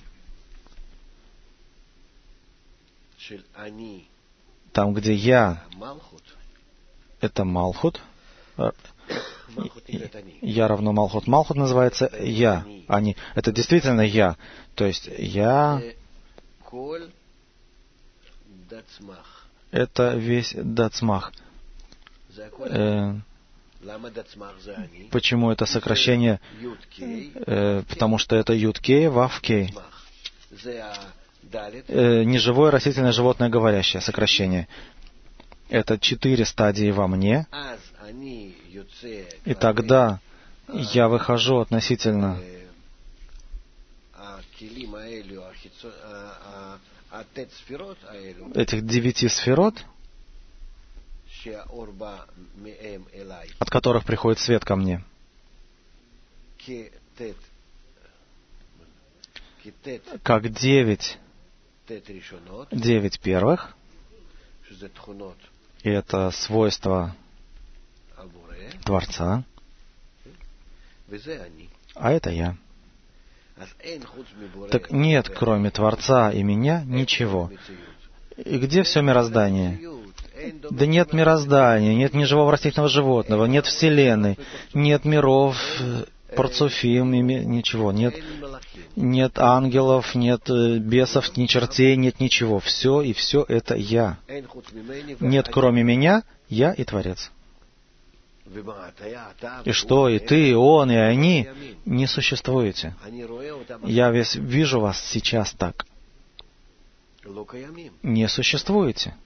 там, где я — это Малхут, я равно Малхут. Малхут называется я, а не... Это действительно я. То есть я... Это весь Дацмах. Э, почему это сокращение? Э, потому что это Юд-Кей, Вав-Кей. Э, неживое растительное животное говорящее сокращение. Это четыре стадии во мне. И тогда я выхожу относительно этих девяти сферот, от которых приходит свет ко мне. Как девять, девять первых, и это свойство Творца, а это я. Так нет, кроме Творца и меня, ничего. И где все мироздание? Да нет мироздания, нет ни живого растительного животного, нет Вселенной, нет миров, парцуфим, ничего, нет, нет ангелов, нет бесов, ни чертей, нет ничего. Все и все это я. Нет, кроме меня, я и Творец. И что, и ты, и он, и они не существуете. Я весь вижу вас сейчас так. Не существуете.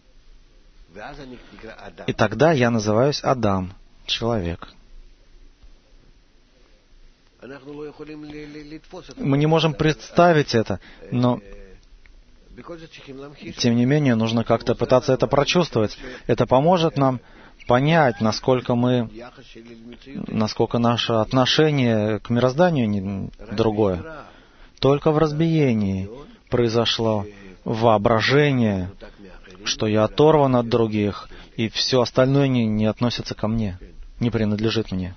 И тогда я называюсь Адам, человек. Мы не можем представить это, но тем не менее нужно как-то пытаться это прочувствовать. Это поможет нам понять, насколько мы, насколько наше отношение к мирозданию не другое. Только в разбиении произошло воображение, что я оторван от других, и все остальное не, не относится ко мне, не принадлежит мне.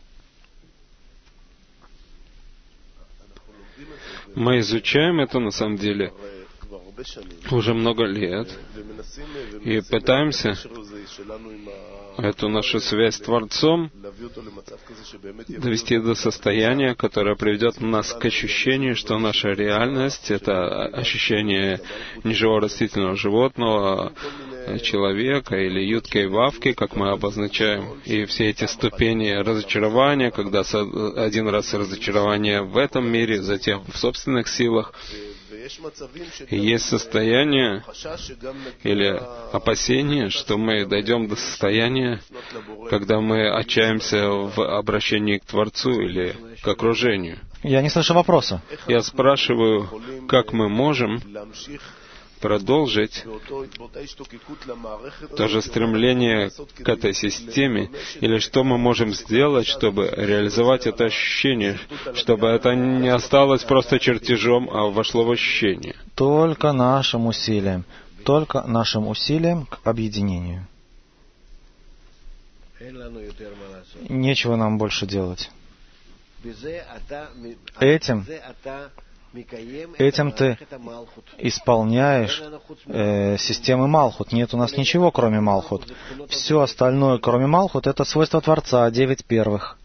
Мы изучаем это на самом деле уже много лет и пытаемся эту нашу связь с Творцом довести до состояния, которое приведет нас к ощущению, что наша реальность — это ощущение неживого растительного животного, человека или ютки и вавки, как мы обозначаем. И все эти ступени разочарования, когда один раз разочарование в этом мире, затем в собственных силах, и есть состояние или опасение, что мы дойдем до состояния, когда мы отчаемся в обращении к Творцу или к окружению. Я не слышу вопроса. Я спрашиваю, как мы можем продолжить то же стремление к этой системе, или что мы можем сделать, чтобы реализовать это ощущение, чтобы это не осталось просто чертежом, а вошло в ощущение. Только нашим усилием, только нашим усилием к объединению. Нечего нам больше делать. Этим Этим ты исполняешь э, системы Малхут. Нет у нас ничего, кроме Малхут. Все остальное, кроме Малхут, это свойство Творца, девять первых.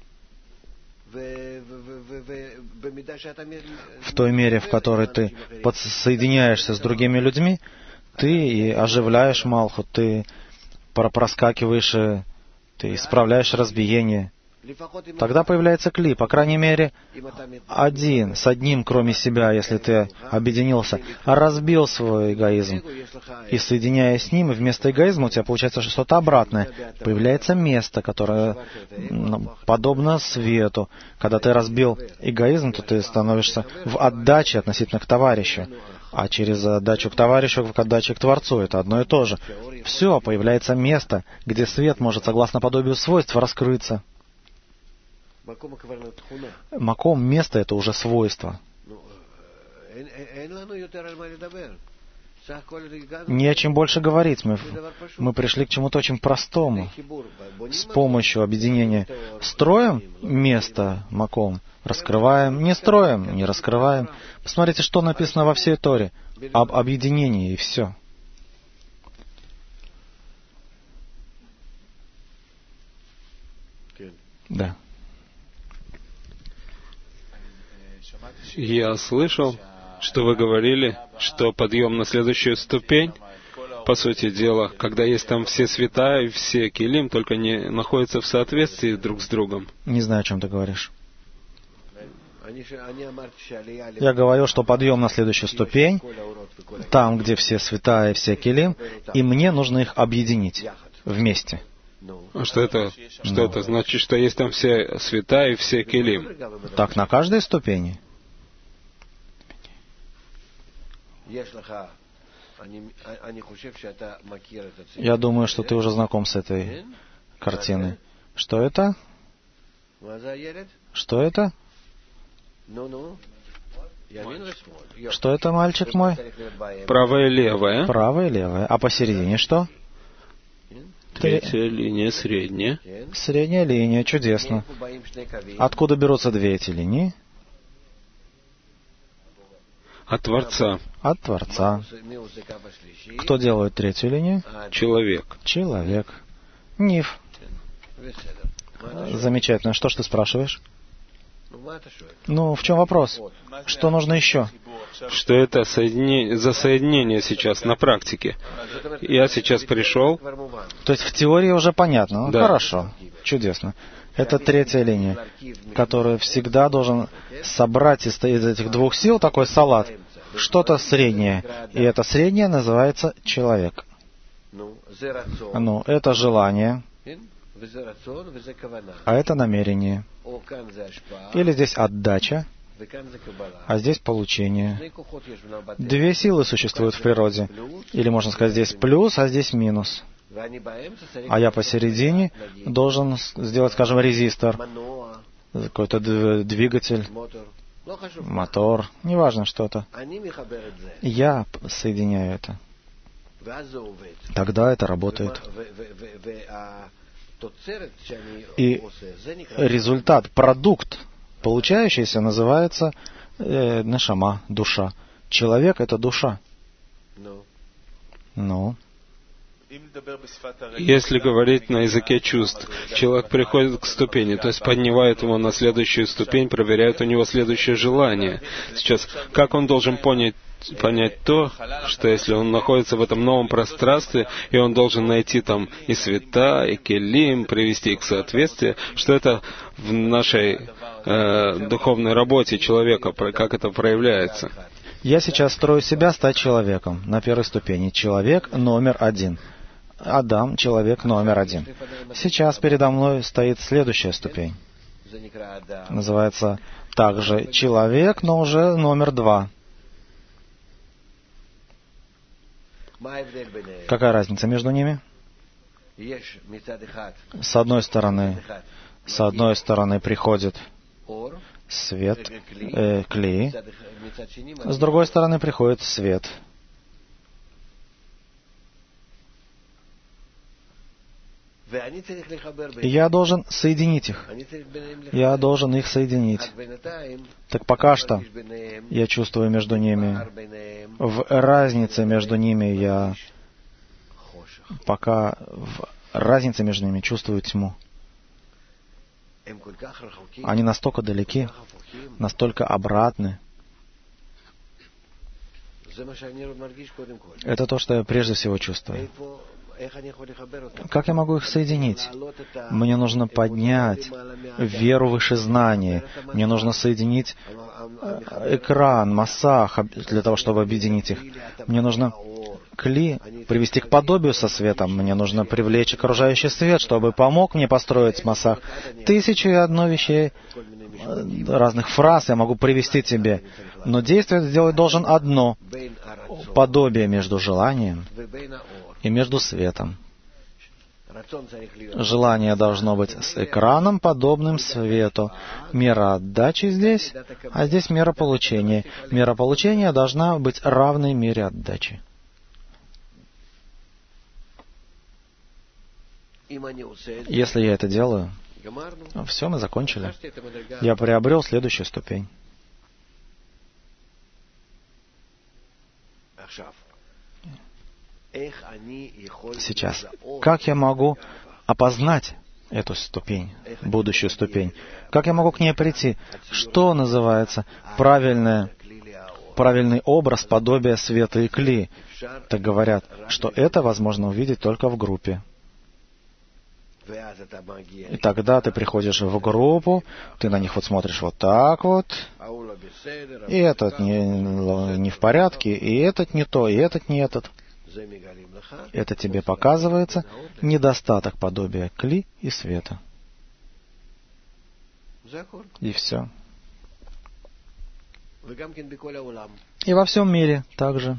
В той мере, в которой ты подсоединяешься с другими людьми, ты и оживляешь Малхут, ты проскакиваешь, ты исправляешь разбиение. Тогда появляется кли, по крайней мере, один, с одним, кроме себя, если ты объединился, разбил свой эгоизм. И соединяясь с ним, вместо эгоизма у тебя получается что-то обратное. Появляется место, которое ну, подобно свету. Когда ты разбил эгоизм, то ты становишься в отдаче относительно к товарищу. А через отдачу к товарищу, к отдаче к Творцу, это одно и то же. Все, появляется место, где свет может, согласно подобию свойств, раскрыться. Маком, место — это уже свойство. Не о чем больше говорить. Мы, мы пришли к чему-то очень простому. С помощью объединения строим место маком, раскрываем, не строим, не раскрываем. Посмотрите, что написано во всей Торе. Об объединении, и все. Да. Я слышал, что вы говорили, что подъем на следующую ступень, по сути дела, когда есть там все света и все килим, только не находятся в соответствии друг с другом. Не знаю, о чем ты говоришь. Я говорил, что подъем на следующую ступень, там, где все света и все килим, и мне нужно их объединить вместе. А что это? Что ну. это значит, что есть там все света и все килим? Так на каждой ступени. Я думаю, что ты уже знаком с этой картиной. Что это? Что это? Что это, мальчик мой? Правое и левое. Правое и левое. А посередине что? Третья линия, средняя. Средняя линия, чудесно. Откуда берутся две эти линии? От Творца. От Творца. Кто делает третью линию? Человек. Человек. Ниф. Замечательно. Что ж ты спрашиваешь? Ну, в чем вопрос? Что нужно еще? Что это соединение, за соединение сейчас на практике? Я сейчас пришел. То есть в теории уже понятно. Ну, да. Хорошо. Чудесно. Это третья линия, которая всегда должен собрать из этих двух сил такой салат. Что-то среднее. И это среднее называется человек. Ну, это желание. А это намерение. Или здесь отдача, а здесь получение. Две силы существуют в природе. Или можно сказать, здесь плюс, а здесь минус. А я посередине должен сделать, скажем, резистор, какой-то двигатель, мотор, неважно что-то. Я соединяю это. Тогда это работает. И результат, продукт, получающийся, называется э, нешама, душа. Человек — это душа. Ну. Если говорить на языке чувств, человек приходит к ступени, то есть поднимает его на следующую ступень, проверяет у него следующее желание. Сейчас, как он должен понять, понять то, что если он находится в этом новом пространстве, и он должен найти там и света, и келим, привести их в соответствие, что это в нашей э, духовной работе человека, как это проявляется? Я сейчас строю себя стать человеком на первой ступени. Человек номер один. Адам — человек номер один. Сейчас передо мной стоит следующая ступень. Называется также человек, но уже номер два. Какая разница между ними? С одной стороны, с одной стороны приходит свет, э, клей, с другой стороны приходит свет. И я должен соединить их. Я должен их соединить. Так пока что я чувствую между ними, в разнице между ними я пока в разнице между ними чувствую тьму. Они настолько далеки, настолько обратны. Это то, что я прежде всего чувствую. Как я могу их соединить? Мне нужно поднять веру выше знаний. Мне нужно соединить экран, массах для того, чтобы объединить их. Мне нужно кли привести к подобию со светом. Мне нужно привлечь окружающий свет, чтобы помог мне построить массах. Тысячу и одно вещей, разных фраз я могу привести тебе. Но действие сделать должен одно — подобие между желанием и между светом. Желание должно быть с экраном, подобным свету. Мера отдачи здесь, а здесь мера получения. Мера получения должна быть равной мере отдачи. Если я это делаю, все, мы закончили. Я приобрел следующую ступень. Сейчас, как я могу опознать эту ступень, будущую ступень? Как я могу к ней прийти? Что называется правильное, правильный образ подобия света и кли? Так говорят, что это возможно увидеть только в группе. И тогда ты приходишь в группу, ты на них вот смотришь вот так вот, и этот не, не в порядке, и этот не то, и этот не этот. Это тебе показывается недостаток подобия кли и света. И все. И во всем мире также.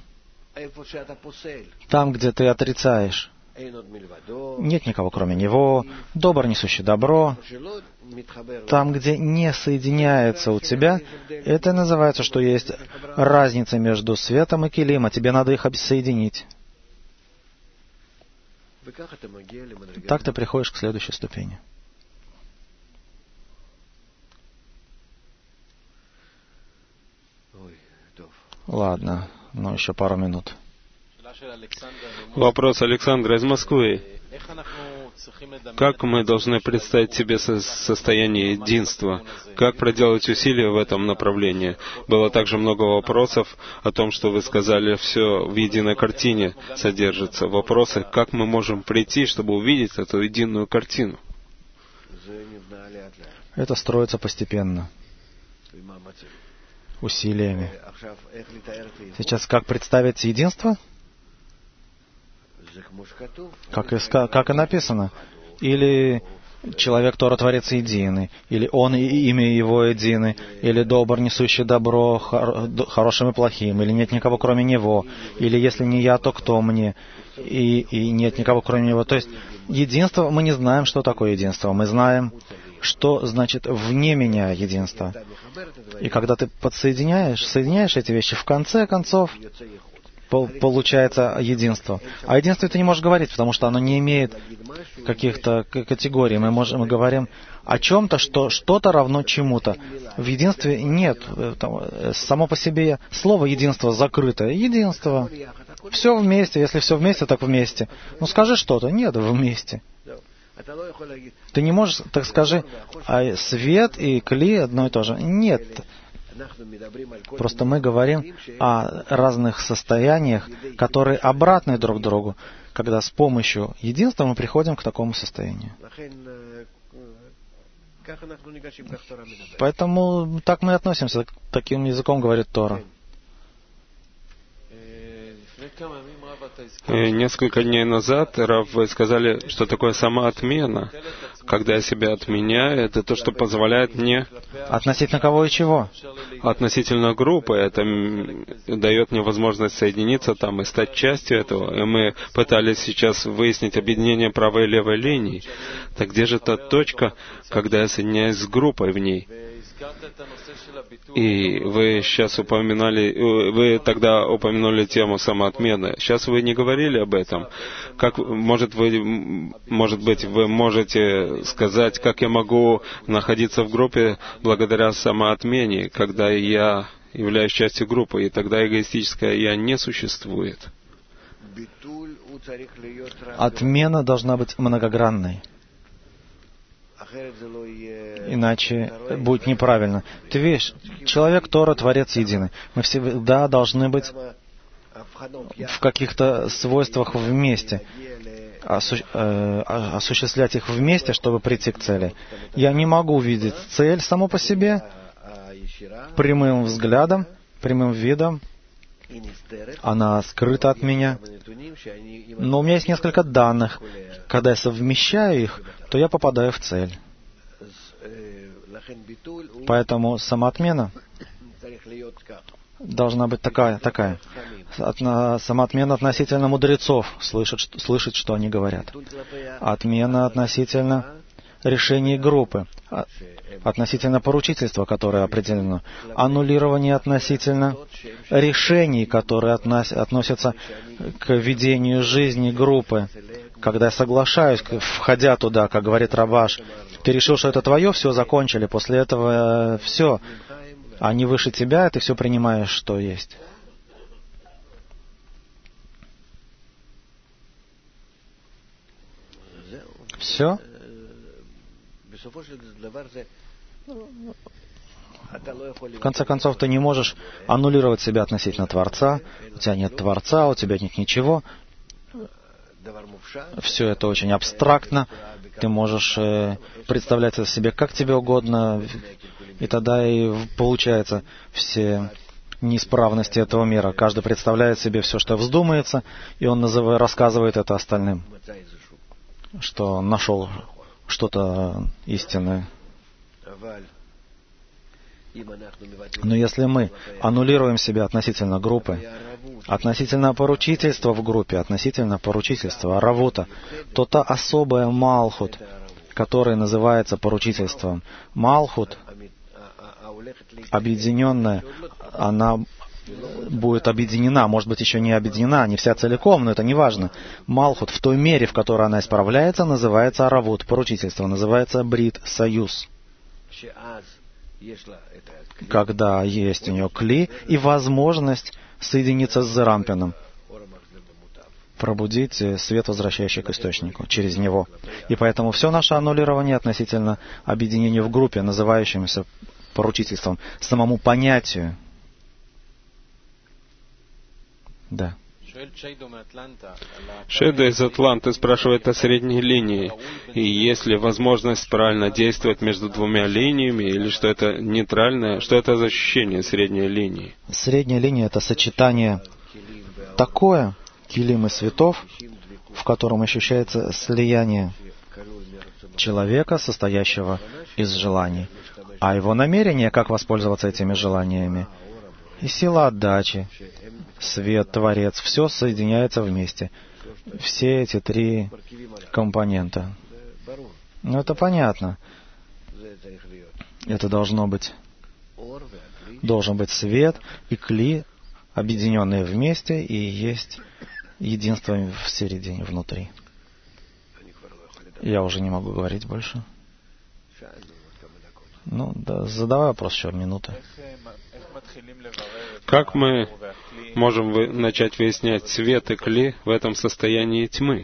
Там, где ты отрицаешь, нет никого, кроме Него, добр несущий добро. Там, где не соединяется у тебя, это называется, что есть разница между светом и килим, а тебе надо их соединить. Так ты приходишь к следующей ступени. Ладно, ну еще пару минут. Вопрос Александра из Москвы. Как мы должны представить себе состояние единства? Как проделать усилия в этом направлении? Было также много вопросов о том, что вы сказали, все в единой картине содержится. Вопросы, как мы можем прийти, чтобы увидеть эту единую картину? Это строится постепенно, усилиями. Сейчас как представить единство? Как и, как и написано. Или человек Тора Творец единый, или он и имя его едины, или добр, несущий добро, хор, хорошим и плохим, или нет никого кроме него, или если не я, то кто мне, и, и нет никого кроме него. То есть единство, мы не знаем, что такое единство, мы знаем, что значит вне меня единство. И когда ты подсоединяешь, соединяешь эти вещи, в конце концов получается единство. О единстве ты не можешь говорить, потому что оно не имеет каких-то категорий. Мы, можем, мы говорим о чем-то, что что-то равно чему-то. В единстве нет. Там, само по себе слово единство закрытое. Единство. Все вместе. Если все вместе, так вместе. Ну скажи что-то. Нет, вместе. Ты не можешь, так скажи, а свет и кли одно и то же. Нет. Просто мы говорим о разных состояниях, которые обратны друг другу, когда с помощью единства мы приходим к такому состоянию. Поэтому так мы относимся, таким языком говорит Тора. Несколько дней назад, Рав, вы сказали, что такое самоотмена. Когда я себя отменяю, это то, что позволяет мне... Относительно кого и чего? Относительно группы. Это дает мне возможность соединиться там и стать частью этого. И мы пытались сейчас выяснить объединение правой и левой линий. Так где же та точка, когда я соединяюсь с группой в ней? И вы сейчас упоминали, вы тогда упомянули тему самоотмены. Сейчас вы не говорили об этом. Как, может, вы, может быть, вы можете сказать, как я могу находиться в группе благодаря самоотмене, когда я являюсь частью группы, и тогда эгоистическое «я» не существует. Отмена должна быть многогранной. Иначе будет неправильно. Ты видишь, человек Тора, Творец единый. Мы всегда должны быть в каких-то свойствах вместе. осу- э, осуществлять их вместе, чтобы прийти к цели. Я не могу видеть цель само по себе прямым взглядом, прямым видом. Она скрыта от меня. Но у меня есть несколько данных. Когда я совмещаю их, то я попадаю в цель. Поэтому самоотмена должна быть такая. такая. Отна, самоотмена относительно мудрецов, слышать, слышать, что они говорят. Отмена относительно решений группы, относительно поручительства, которое определено. Аннулирование относительно решений, которые относ, относятся к ведению жизни группы. Когда я соглашаюсь, входя туда, как говорит Рабаш, ты решил, что это твое, все, закончили. После этого э, все. Они выше тебя, и ты все принимаешь, что есть. Все. В конце концов, ты не можешь аннулировать себя относительно Творца. У тебя нет Творца, у тебя нет ничего. Все это очень абстрактно. Ты можешь э, представлять это себе как тебе угодно. И тогда и получается все неисправности этого мира. Каждый представляет себе все, что вздумается, и он называет, рассказывает это остальным, что он нашел что-то истинное. Но если мы аннулируем себя относительно группы, относительно поручительства в группе, относительно поручительства аравута, то та особая малхут, которая называется поручительством, малхут, объединенная, она будет объединена, может быть, еще не объединена, не вся целиком, но это не важно. Малхут в той мере, в которой она исправляется, называется аравут, поручительство, называется брит, союз. Когда есть у нее кли и возможность соединиться с Зерампином, пробудить свет, возвращающий к источнику, через него. И поэтому все наше аннулирование относительно объединения в группе, называющемся поручительством, самому понятию. Да. Шеда из Атланты спрашивает о средней линии. И есть ли возможность правильно действовать между двумя линиями, или что это нейтральное, что это за ощущение средней линии? Средняя линия — это сочетание такое, килим и светов, в котором ощущается слияние человека, состоящего из желаний, а его намерение, как воспользоваться этими желаниями, и сила отдачи, свет, Творец, все соединяется вместе. Все эти три компонента. Ну, это понятно. Это должно быть, должен быть свет и кли, объединенные вместе, и есть единство в середине, внутри. Я уже не могу говорить больше. Ну, да, задавай вопрос еще минуты. Как мы можем вы, начать выяснять свет и кли в этом состоянии тьмы?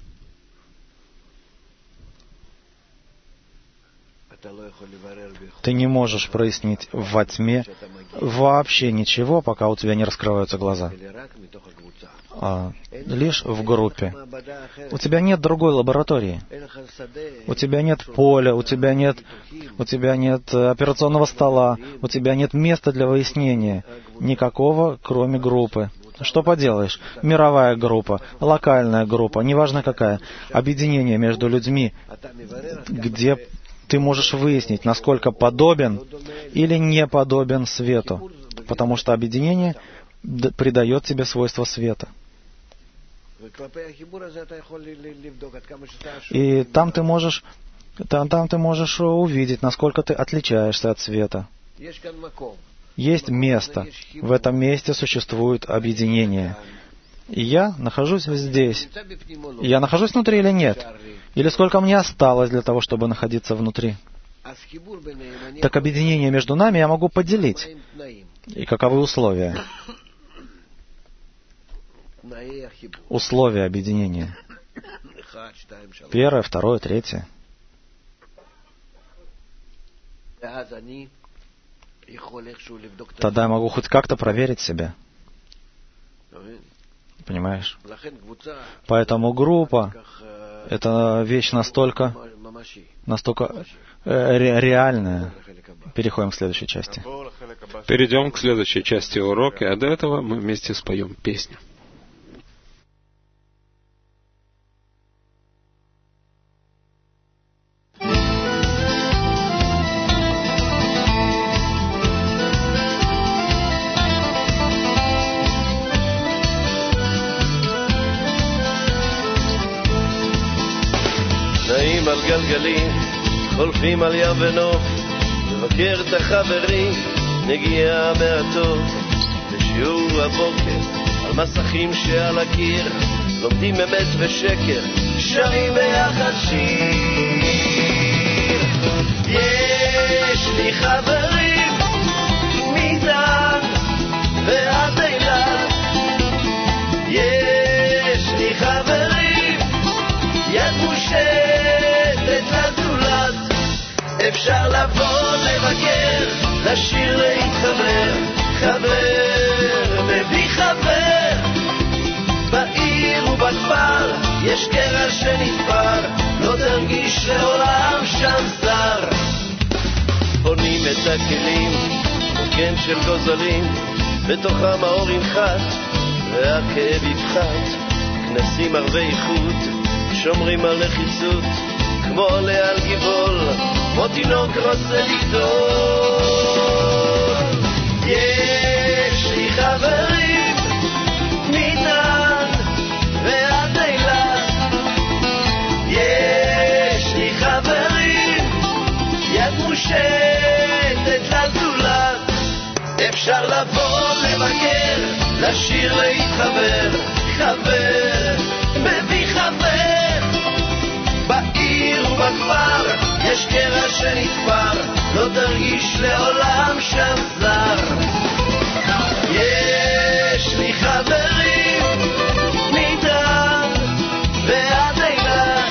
Ты не можешь прояснить во тьме вообще ничего, пока у тебя не раскрываются глаза. А лишь в группе. У тебя нет другой лаборатории. У тебя нет поля, у тебя нет, у тебя нет операционного стола, у тебя нет места для выяснения. Никакого, кроме группы. Что поделаешь? Мировая группа, локальная группа, неважно какая. Объединение между людьми, где ты можешь выяснить, насколько подобен или не подобен свету. Потому что объединение придает тебе свойства света. И там ты можешь, там, там ты можешь увидеть, насколько ты отличаешься от света. Есть место. В этом месте существует объединение. И я нахожусь здесь. Я нахожусь внутри или нет? Или сколько мне осталось для того, чтобы находиться внутри? Так объединение между нами я могу поделить. И каковы условия? Условия объединения. Первое, второе, третье. Тогда я могу хоть как-то проверить себя. Понимаешь? Поэтому группа — это вещь настолько, настолько э, ре, реальная. Переходим к следующей части. Перейдем к следующей части урока, а до этого мы вместе споем песню. נעים על גלגלים, חולפים על ים ונוף, לבקר את החברים, נגיע מהטוב. בשיעור הבוקר, על מסכים שעל הקיר, לומדים אמת ושקר, שרים ביחד שיר. יש לי חברים, מדן ועד אילת, יש לי חברים, יד מושטת לזולת, אפשר לבוא לבקר, לשיר להתחבר, חבר מביא חבר, בעיר ובכפר יש קרע שנתפר, לא תרגיש לעולם שם זר. בונים את הכלים, מוקן של גוזלים, בתוכם האור ינחת והכאב יפחת, כנסים הרבה איכות, שומרים על נחיצות, כמו עולה על גיבול, כמו תינוק רוצה לגדול. יש לי חברים, מדן ועד אילת, יש לי חברים, יד מושטת לזולת, אפשר לבוא לבקר, לשיר להתחבר, חבר מביא חבר, בעיר ובכפר יש קרע שנתפר, לא תרגיש לעולם שם זר. יש לי חברים, מדן ועד אילת,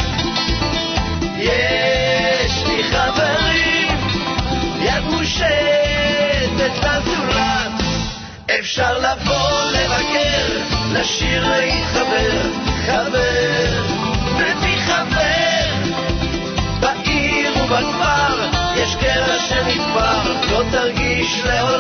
יש לי חברים, יד מושטת לזולת, אפשר לבוא לבקר, לשיר להתחבר, חבר מביא חבר, בעיר ובכפר יש קרע שנתפר, לא תרגיש לעולם